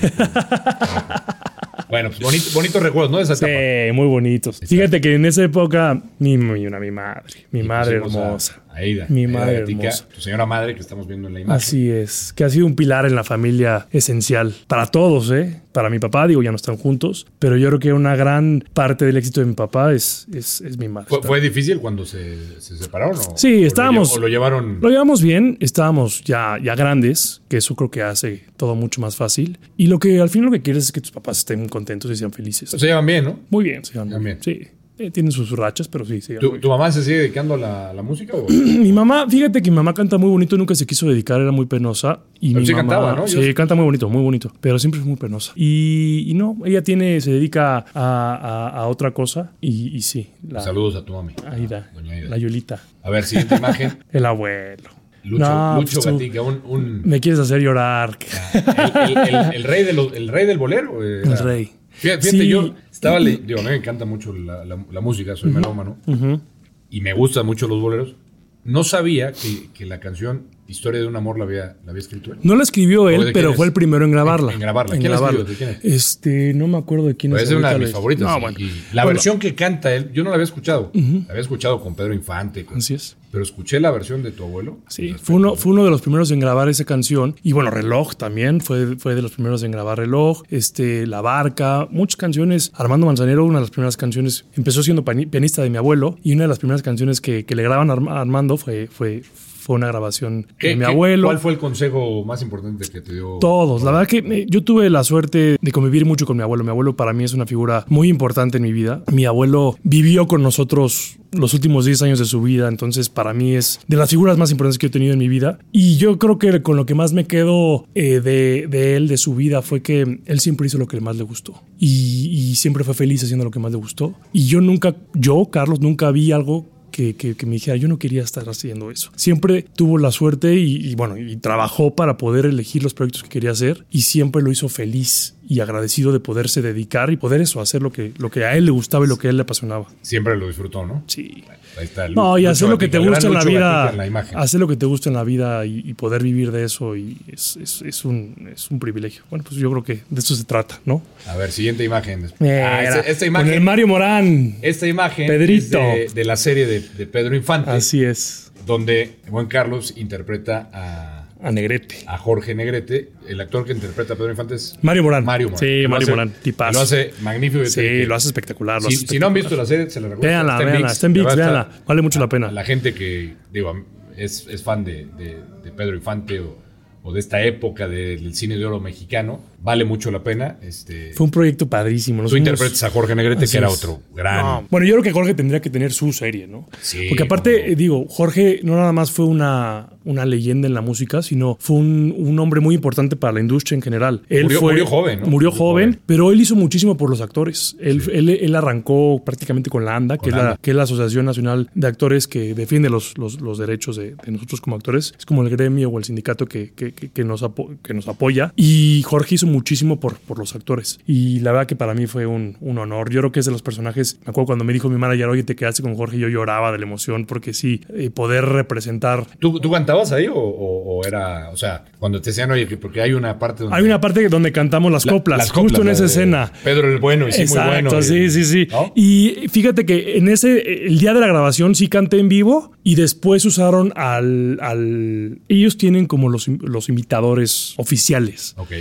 Bueno, pues bonito, bonitos recuerdos, ¿no? De esa etapa. Sí, muy bonitos. Fíjate que en esa época, mi, mi, una, mi madre, mi Y madre pusimos hermosa. A, a Aida. Mi Aida madre Gatica, hermosa. Tu señora madre que estamos viendo en la imagen. Así es, que ha sido un pilar en la familia esencial. Para todos, ¿eh? Para mi papá, digo, ya no están juntos, pero yo creo que una gran parte del éxito de mi papá es, es, es mi madre. ¿Fue, ¿Fue difícil cuando se, se separaron? O, Sí, o estábamos- Lo, lle- o lo llevaron... Lo llevamos bien, estábamos ya, ya grandes, que eso creo que hace todo mucho más fácil. Y lo que al fin lo que quieres es que tus papás estén contentos y sean felices. Se llevan bien, ¿no? Muy bien, se llevan Están bien. bien. Sí, eh, tienen sus rachas, pero sí, se llevan ¿Tu, muy bien. ¿Tu mamá se sigue dedicando a la, a la música? O? Mi mamá, fíjate que mi mamá canta muy bonito, nunca se quiso dedicar, era muy penosa. Y Pero mi sí mamá, cantaba, ¿no? Sí, Yo- canta muy bonito, muy bonito, pero siempre es muy penosa. Y, y no, ella tiene, se dedica a, a- a otra cosa y, y sí. La, Saludos a tu mami. Aida, Doña Aida. la Yolita, A ver, siguiente imagen. el abuelo. Lucho, No, Lucho pues tú- Gatica, un... un Me quieres hacer llorar. el, el- el- el rey de los- el rey del bolero. eh, El era- rey. Fíjate, fíjate, Sí. yo estaba... le- digo, a mí me encanta mucho la, la- la música, soy melómano. Ujú. Y me gustan mucho los boleros. No sabía que, que la canción Historia de un amor la había, la había escrito él. No la escribió ¿O de él, quién pero es? fue el primero en grabarla. En- en grabarla. ¿Quién la escribió? ¿De quién es? Este, no me acuerdo de quién Puede es. ser una de ahorita mis les- favoritas. No, y- bueno. y la Bueno, versión que canta él, yo no la había escuchado. La había escuchado con Pedro Infante. con- Así es. Pero escuché la versión de tu abuelo. Sí, fue uno, fue uno de los primeros en grabar esa canción. Y bueno, Reloj también fue, fue de los primeros en grabar Reloj. Este, La Barca, muchas canciones. Armando Manzanero, una de las primeras canciones, empezó siendo pani- pianista de mi abuelo. Y una de las primeras canciones que, que le graban a Arm- a Armando fue, fue, fue una grabación ¿Qué- de mi qué- abuelo. ¿Cuál fue el consejo más importante que te dio? Todos. La verdad que eh, yo tuve la suerte de convivir mucho con mi abuelo. Mi abuelo para mí es una figura muy importante en mi vida. Mi abuelo vivió con nosotros los últimos diez años de su vida, entonces para mí es de las figuras más importantes que he tenido en mi vida. Y yo creo que con lo que más me quedo eh, de, de él, de su vida, fue que él siempre hizo lo que más le gustó. Y, y siempre fue feliz haciendo lo que más le gustó. Y yo nunca, yo, Carlos, nunca vi algo Que, que, que me dijera, yo no quería estar haciendo eso. Siempre tuvo la suerte y, y bueno, y trabajó para poder elegir los proyectos que quería hacer y siempre lo hizo feliz y agradecido de poderse dedicar y poder eso, hacer lo que, lo que a él le gustaba y lo que a él le apasionaba. Siempre lo disfrutó, ¿no? Sí. Ahí está. el No, y Lucho hacer lo que te Gatica, el gusta en gran la Lucho vida, Gatica en la imagen. hacer lo que te gusta en la vida y, y poder vivir de eso y es, es, es, un, es un privilegio. Bueno, pues yo creo que de eso se trata, ¿no? A ver, siguiente imagen. Mira, Ah, esta, esta con imagen. el Mario Morán. Esta imagen Pedrito. es de, de la serie de, de Pedro Infante, Así es. donde el buen Carlos interpreta a, A Negrete. a Jorge Negrete. El actor que interpreta a Pedro Infante es Mario Morán. Mario Morán. Sí, Que lo Mario hace- Morán. Tipazo. Lo hace magnífico. Sí, Que- lo hace espectacular. Lo Si, hace si no han visto espectacular. la serie, se la recomiendo. Véanla, Está en véanla. ViX. Está en ViX, La verdad, véanla. está- Vale mucho a- la pena. a La gente que, digo, es, es fan de, de- de Pedro Infante o, o de esta época de- del cine de oro mexicano, vale mucho la pena. Este, Fue un proyecto padrísimo. Nos tú fuimos- interpretas a Jorge Negrete, Así que era es. otro gran... No. Bueno, yo creo que Jorge tendría que tener su serie, ¿no? Sí, Porque aparte, cómo no. eh, digo, Jorge no nada más fue una, una leyenda en la música, sino fue un, un hombre muy importante para la industria en general. Él Murió- fue, murió joven, ¿no? Murió Murió joven, joven. pero él hizo muchísimo por los actores. Él, él, él arrancó prácticamente con la ANDA, Con que es la, ANDA. que es la Asociación Nacional de Actores que defiende los, los, los derechos de, de nosotros como actores. Es como el gremio o el sindicato que, que, que, que nos, apo- que nos apoya. Y Jorge hizo muchísimo por, por los actores. Y la verdad que para mí fue un, un honor. Yo creo que es de los personajes. Me acuerdo cuando me dijo mi manager, oye, te quedaste con Jorge, yo lloraba de la emoción porque sí, eh, poder representar. ¿Tú, ¿Tú cantabas ahí o, o- o era, o sea, cuando te decían, oye, que porque hay una parte donde... Hay una parte donde cantamos las La- coplas, las justo coplas, en la esa de escena. Pedro el Bueno y sí, Exacto, muy bueno. sí, sí, sí. ¿No? Y fíjate que en ese, el día de la grabación sí canté en vivo y después usaron al... al ellos tienen como los, los imitadores oficiales. Ok.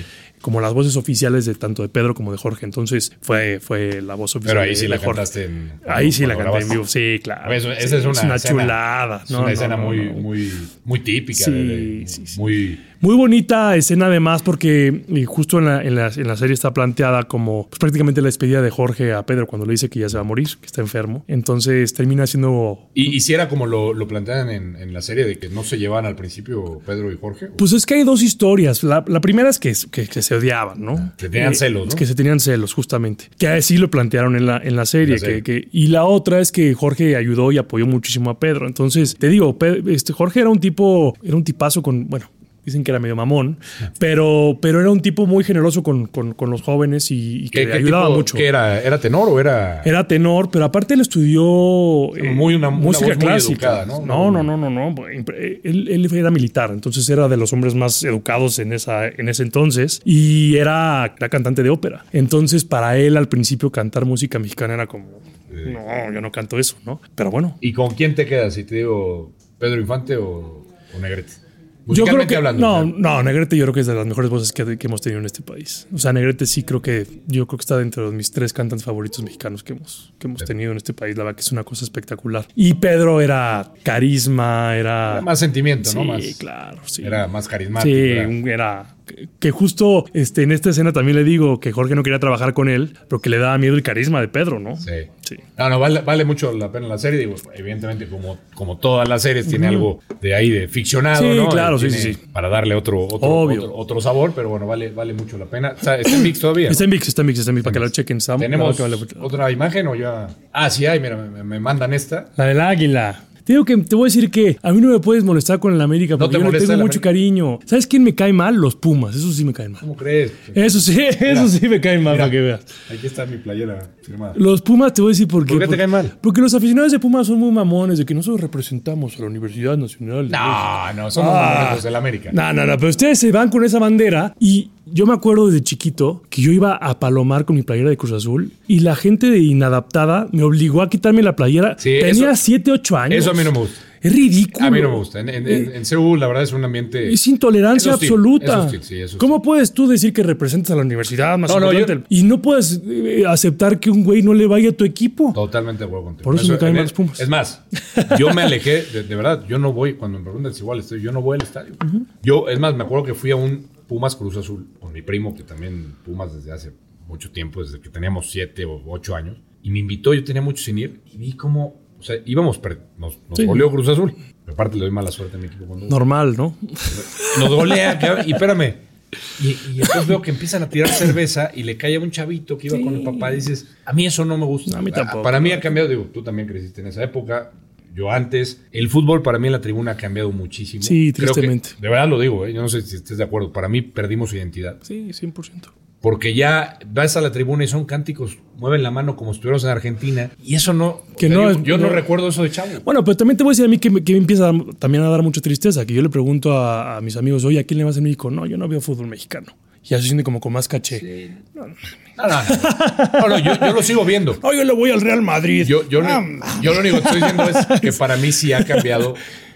como las voces oficiales de tanto de Pedro como de Jorge. Entonces fue, fue la voz oficial. Pero ahí de, sí de la Jorge. cantaste en, Ahí sí la canté grabaste. en vivo, sí, claro. Eso, esa sí, es una, es una escena, chulada. Es no, una no, escena no, muy, no. muy, muy típica. Sí, de, de, sí, sí. Muy... Muy bonita escena además porque y justo en la, en, la, en la serie está planteada como pues, prácticamente la despedida de Jorge a Pedro cuando le dice que ya se va a morir, que está enfermo. Entonces termina siendo... Y, y si era como lo, lo plantean en, en la serie de que no se llevaban al principio Pedro y Jorge. Pues es que hay dos historias. La, la primera es que, que, que se odiaban, ¿no? Se tenían Eh, celos, ¿no? Que se tenían celos, justamente. Que así lo plantearon en la, en la serie. En la serie. Que, que, y la otra es que Jorge ayudó y apoyó muchísimo a Pedro. Entonces, te digo, Pe- este, Jorge era un tipo, era un tipazo con, bueno, dicen que era medio mamón, pero, pero era un tipo muy generoso con, con, con los jóvenes y, y que le ayudaba tipo, mucho. ¿Qué era? ¿Era tenor o era...? Era tenor, pero aparte él estudió eh, Muy una- una música voz muy clásica. educada, ¿no? No, no, no, no, no. Él, él era militar, entonces era de los hombres más educados en, esa, en ese entonces y era, era cantante de ópera. Entonces para él al principio cantar música mexicana era como, no, yo no canto eso, ¿no? Pero bueno. ¿Y con quién te quedas? Si te digo Pedro Infante o, o Negrete. Yo creo Musicalmente que hablando, no, o sea. no, Negrete yo creo que es de las mejores voces que, que hemos tenido en este país. O sea, Negrete sí creo que yo creo que está dentro de mis tres cantantes favoritos mexicanos que hemos, que hemos tenido en este país. La verdad que es una cosa espectacular. Y Pedro era carisma, era, Era más sentimiento, sí, ¿no? Más, claro, sí. Era más carismático. Sí, era- un- era que, que justo este, en esta escena también le digo que Jorge no quería trabajar con él, pero que le daba miedo el carisma de Pedro, ¿no? Sí. Sí. No, no, vale, vale mucho la pena la serie. Digo, evidentemente, como, como todas las series, tiene algo de ahí de ficcionado, Sí, ¿no? claro, sí, Tiene sí, sí. Para darle otro, otro, Obvio. otro, otro sabor, pero bueno, vale, vale mucho la pena. O sea, está en Mix todavía. Está en Vix, está en Vix, está en Vix, para que lo chequen. Está- ¿Tenemos claro que vale mucho. otra imagen o ya? Ah, sí hay, mira, me, me mandan esta. La del águila. Te digo que te voy a decir que a mí no me puedes molestar con el América ¿No porque te yo le molesta tengo el mucho América? cariño. ¿Sabes quién me cae mal? Los Pumas. Eso sí me caen mal. ¿Cómo crees? Eso sí, eso sí me caen mal, Mira, para que veas. Aquí está mi playera firmada. Los Pumas, te voy a decir por qué. ¿Por qué te Porque- caen mal? Porque los aficionados de Pumas son muy mamones, de que nosotros representamos a la Universidad Nacional. de México. No, no, somos Ah. los del América. No, no, no, pero ustedes se van con esa bandera y yo me acuerdo desde chiquito que yo iba a Palomar con mi playera de Cruz Azul y la gente de inadaptada me obligó a quitarme la playera. Sí, Tenía eso- siete, ocho años. Eso a mí no me gusta. Es ridículo. A mí no me gusta. En, en, en, en Seúl, la verdad, es un ambiente. Es intolerancia Es hostil, absoluta. es hostil, sí, es hostil. ¿Cómo puedes tú decir que representas a la universidad más No, no, importante? yo- Y no puedes eh, aceptar que un güey no le vaya a tu equipo. Totalmente de acuerdo contigo. Por eso me caen es- mal los Pumas. Es más, yo me alejé, de, de verdad, yo no voy, cuando me preguntan si igual estoy, yo no voy al estadio. Yo, es más, me acuerdo que fui a un Pumas Cruz Azul con mi primo, que también Pumas desde hace mucho tiempo, desde que teníamos siete o ocho años, y me invitó, yo tenía mucho sin ir, y vi cómo, o sea, íbamos, per- nos, nos Sí. goleó Cruz Azul. Pero aparte le doy mala suerte a mi equipo cuando Normal, ¿no? nos golea, cabrón, y espérame. Y, y después veo que empiezan a tirar cerveza y le cae a un chavito que iba Sí. con el papá. Y dices, a mí eso no me gusta. A mí tampoco. Para mí ha cambiado, digo, tú también creciste en esa época. Yo antes. El fútbol para mí en la tribuna ha cambiado muchísimo. Sí, Creo que- tristemente. de verdad lo digo, ¿eh? Yo no sé si estés de acuerdo. Para mí perdimos identidad. Sí, cien por ciento. Porque ya vas a la tribuna y son cánticos, mueven la mano como si estuviéramos en Argentina. Y eso no. Que o sea, no yo es- yo no no- recuerdo eso de chavo. Bueno, pero también te voy a decir a mí que me, que me empieza a dar- también a dar mucha tristeza, que yo le pregunto a, a mis amigos, oye, ¿a quién le vas en México? No, yo no veo fútbol mexicano. Y ya se siente como con más caché. No, no, no. No, no, yo, yo lo sigo viendo. No, yo le voy al Real Madrid. Yo, yo, Ah, no- yo lo único que estoy diciendo es que para mí sí ha cambiado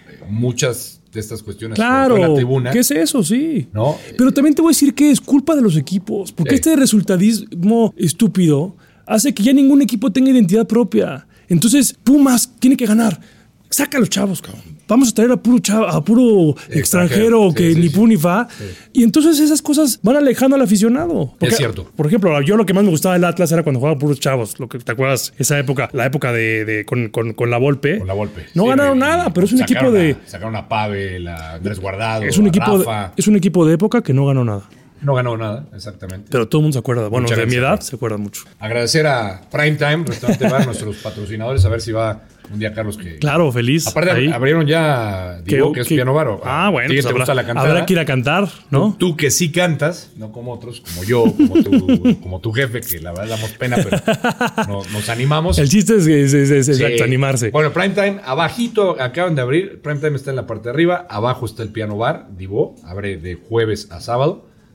muchas de estas cuestiones Claro, en la tribuna. ¿qué es eso? Sí. ¿No? Pero también te voy a decir que es culpa de los equipos, porque Sí. este resultadismo estúpido hace que ya ningún equipo tenga identidad propia. Entonces, Pumas tiene que ganar. Saca a los chavos, cabrón. Vamos a traer a puro, chavo, a puro extranjero, Extranjero, sí, que sí, ni sí. pu ni fa. Y entonces esas cosas van alejando al aficionado. Porque, cierto. Por ejemplo, yo lo que más me gustaba del Atlas era cuando jugaba puros chavos. Lo que te acuerdas, esa época, la época de, de- con, con, con la Volpe. Con la Volpe. No Sí, ganaron y- nada, pero es un sacaron equipo de. a- sacaron a Pavel, a Andrés Guardado, Es un, a equipo de, Rafa. es un equipo de época que no ganó nada. No ganó nada, exactamente. Pero todo el mundo se acuerda. Bueno, Mucha de gente mi se edad acuerda. se acuerda mucho. Agradecer a Primetime, Restaurante Bar, nuestros patrocinadores, a ver si va un día Carlos que... Claro, feliz. Aparte ahí. abrieron ya, digo, que, es piano bar. ¿o? Ah, bueno. ¿Sí, pues te habrá, gusta la cantada? habrá que ir a cantar, ¿no? Tú, tú que sí cantas, no como otros, como yo, como tu, como tu jefe, que la verdad damos pena, pero nos, nos animamos. El chiste es, es- es- es- Sí. exacto, animarse. Bueno, Primetime, abajito, acaban de abrir. Primetime está en la parte de arriba. Abajo está el piano bar, Divo. Abre de jueves a sábado.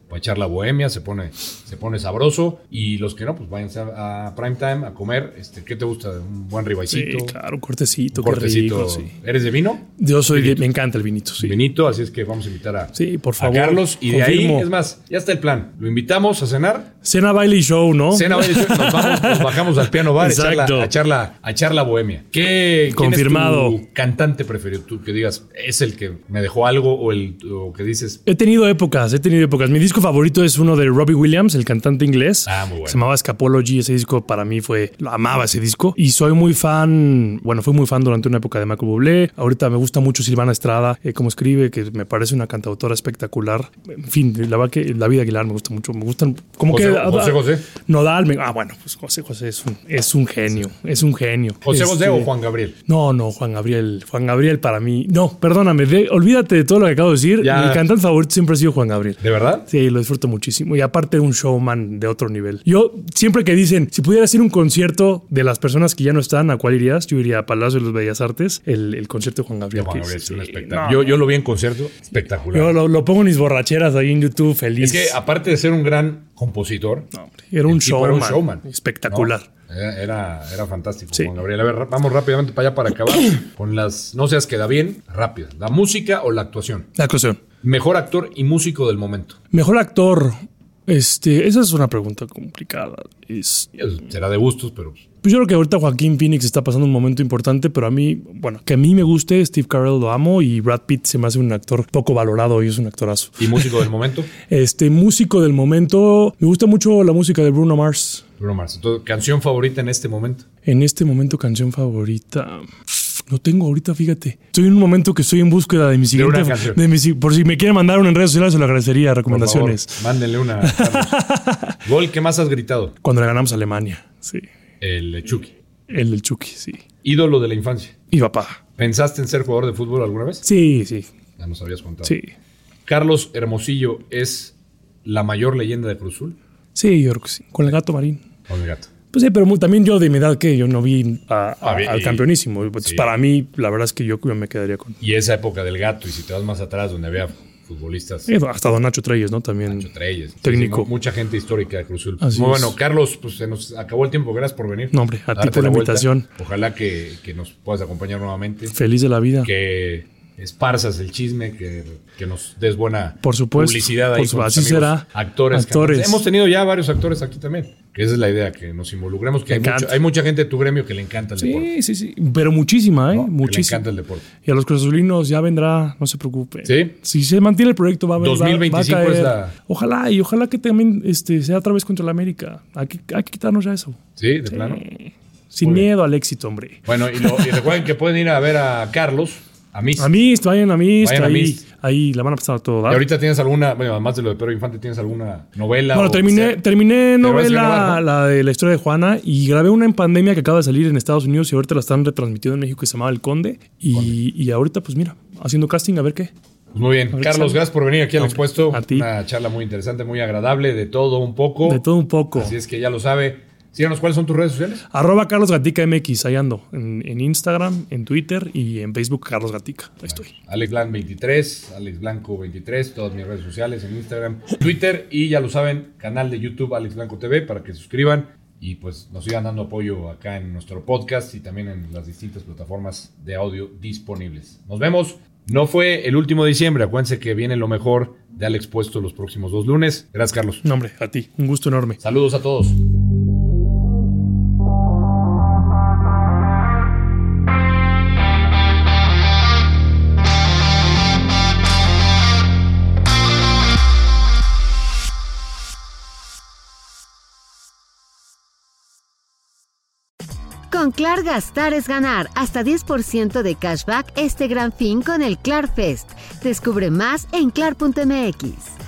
para echar la bohemia, se pone, se pone sabroso. Y los que no, pues váyanse a, a Primetime a comer. Este, ¿qué te gusta? Un buen ribeycito. Sí, claro, un cortecito. Un cortecito. Rico, sí. ¿Eres de vino? Yo soy vinito. de, me encanta el vinito, sí. Vinito, así es que vamos a invitar a, sí, por favor, a Carlos. Y confirmo. de ahí, es más, ya está el plan. Lo invitamos a cenar. Cena, baile y show, ¿no? Cena, baile y show. Nos, vamos, nos bajamos al piano bar a echar, la, a, echar la, a echar la bohemia. ¿Qué, Confirmado. ¿Quién es tu cantante preferido? Tú que digas, es el que me dejó algo o el o que dices... He tenido épocas, he tenido épocas. Mi disco favorito es uno de Robbie Williams, el cantante inglés. Ah, muy bueno. Se llamaba Scapology. Ese disco para mí fue... Lo amaba ese disco. Y soy muy fan... Bueno, fui muy fan durante una época de Michael Bublé. Ahorita me gusta mucho Silvana Estrada, eh, como escribe, que me parece una cantautora espectacular. En fin, la verdad que David Aguilar me gusta mucho. Me gustan... Como José, que... José José. Nodal. Me, ah, bueno, pues José José es un, es un genio. Es un genio. ¿José este, José o Juan Gabriel? No, no, Juan Gabriel. Juan Gabriel para mí... No, perdóname. De, olvídate de todo lo que acabo de decir. Ya. Mi cantante favorito siempre ha sido Juan Gabriel. ¿De verdad? Sí, lo disfruto muchísimo. Y aparte un showman de otro nivel. Yo siempre que dicen, si pudiera hacer un concierto de las personas que ya no están, ¿a cuál irías? Yo iría a Palacio de los Bellas Artes, el, el concierto de Juan Gabriel. Juan que Gabriel es, es un sí, espectáculo. no. Yo, yo lo vi en concierto, espectacular. Yo lo, lo pongo en mis borracheras ahí en YouTube, feliz. Es que aparte de ser un gran compositor, No, hombre, era, un showman, era un showman. espectacular. No, era, era, era fantástico, Sí. Juan Gabriel. A ver, vamos rápidamente para allá para acabar con las... No seas queda bien, rápido. ¿La música o la actuación? La actuación. Mejor actor y músico del momento. Mejor actor. Este, esa es una pregunta complicada. Es, Y eso será de gustos, pero... pues yo creo que ahorita Joaquín Phoenix está pasando un momento importante, pero a mí, bueno, que a mí me guste, Steve Carell lo amo y Brad Pitt se me hace un actor poco valorado y es un actorazo. ¿Y músico del momento? Este, músico del momento, me gusta mucho la música de Bruno Mars. Bruno Mars. Entonces, ¿canción favorita en este momento? En este momento, canción favorita. No tengo ahorita, fíjate. Estoy en un momento que estoy en búsqueda de mi siguiente. una canción. De mi, por si me quieren mandar una en redes sociales, se lo agradecería. Recomendaciones. Por favor, mándenle una. Carlos. Gol que más has gritado. Cuando le ganamos a Alemania. Sí. El de Chucky. El del Chucky, sí. Ídolo de la infancia. Y papá. ¿Pensaste en ser jugador de fútbol alguna vez? Sí, sí. Ya nos habías contado. Sí. Carlos Hermosillo es la mayor leyenda de Cruz Azul. Sí, yo creo que sí. Con el gato marín. Con el gato. Pues sí, pero muy- también yo de mi edad que yo no vi a- a- Ah, bien, al y- campeonísimo. Entonces, sí. para mí, la verdad es que yo, yo me quedaría con. Y esa época del gato, y si te vas más atrás, donde había futbolistas. Eh, hasta Don Nacho Treyes, ¿no? También. Nacho Treyes. Sí, Técnico. sí, mu- mucha gente histórica de Cruz Azul. Así Muy es. bueno, Carlos, pues se nos acabó el tiempo. Gracias por venir. No, hombre, a ti Darte por la vuelta. invitación. Ojalá que, que nos puedas acompañar nuevamente. Feliz de la vida. Que esparzas el chisme, que, que nos des buena Por supuesto, publicidad ahí por su- con tus así amigos será. Actores. Actores. cantantes. Hemos tenido ya varios actores aquí también. Que esa es la idea, que nos involucremos. Que Me hay, mucho- encanta. hay mucha gente de tu gremio que le encanta el deporte. Sí, sí, sí. Pero muchísima, ¿eh? ¿no? Que le Muchísima. encanta el deporte. Y a los cruzazulinos ya vendrá, no se preocupe. ¿Sí? Si se mantiene el proyecto, va a haber. dos mil veinticinco va a caer. es la- Ojalá, y ojalá que también este, sea otra vez contra el América. Hay que, hay que quitarnos ya eso. Sí, de plano. Sin Muy bien. miedo al éxito, hombre. Bueno, y, lo- y recuerden que pueden ir a ver a Carlos, a mí. A Mist, vayan a Mist. Vayan a ahí, Mist. ahí la van a pasar a todo Y dar. ahorita tienes alguna, bueno, además de lo de Pedro Infante, ¿tienes alguna novela? Bueno, o que terminé, sea? terminé Pero vas a novela, grabar, ¿no? la de la historia de Juana, y grabé una en pandemia que acaba de salir en Estados Unidos y ahorita la están retransmitiendo en México que se llamaba El Conde. Y, y ahorita, pues mira, haciendo casting a ver qué. Pues muy bien. A ver, Carlos, Sam. gracias por venir aquí al Hombre, expuesto. a ti. Una charla muy interesante, muy agradable, de todo un poco. De todo un poco. Así es que ya lo sabe. Síganos, ¿cuáles son tus redes sociales? Arroba Carlos Gatica M X, ahí ando. En, en Instagram, en Twitter y en Facebook Carlos Gatica. Ahí estoy. Alex Blanco veintitrés, Alex Blanco veintitrés, todas mis redes sociales en Instagram, Twitter y ya lo saben, canal de YouTube Alex Blanco T V para que se suscriban y pues nos sigan dando apoyo acá en nuestro podcast y también en las distintas plataformas de audio disponibles. Nos vemos. No fue el último de diciembre, acuérdense que viene lo mejor de Alex Puesto los próximos dos lunes. Gracias, Carlos. No, hombre, a ti. Un gusto enorme. Saludos a todos. Con Clar, gastar es ganar. Hasta diez por ciento de cashback este gran fin con el Clar Fest. Descubre más en clar punto m x.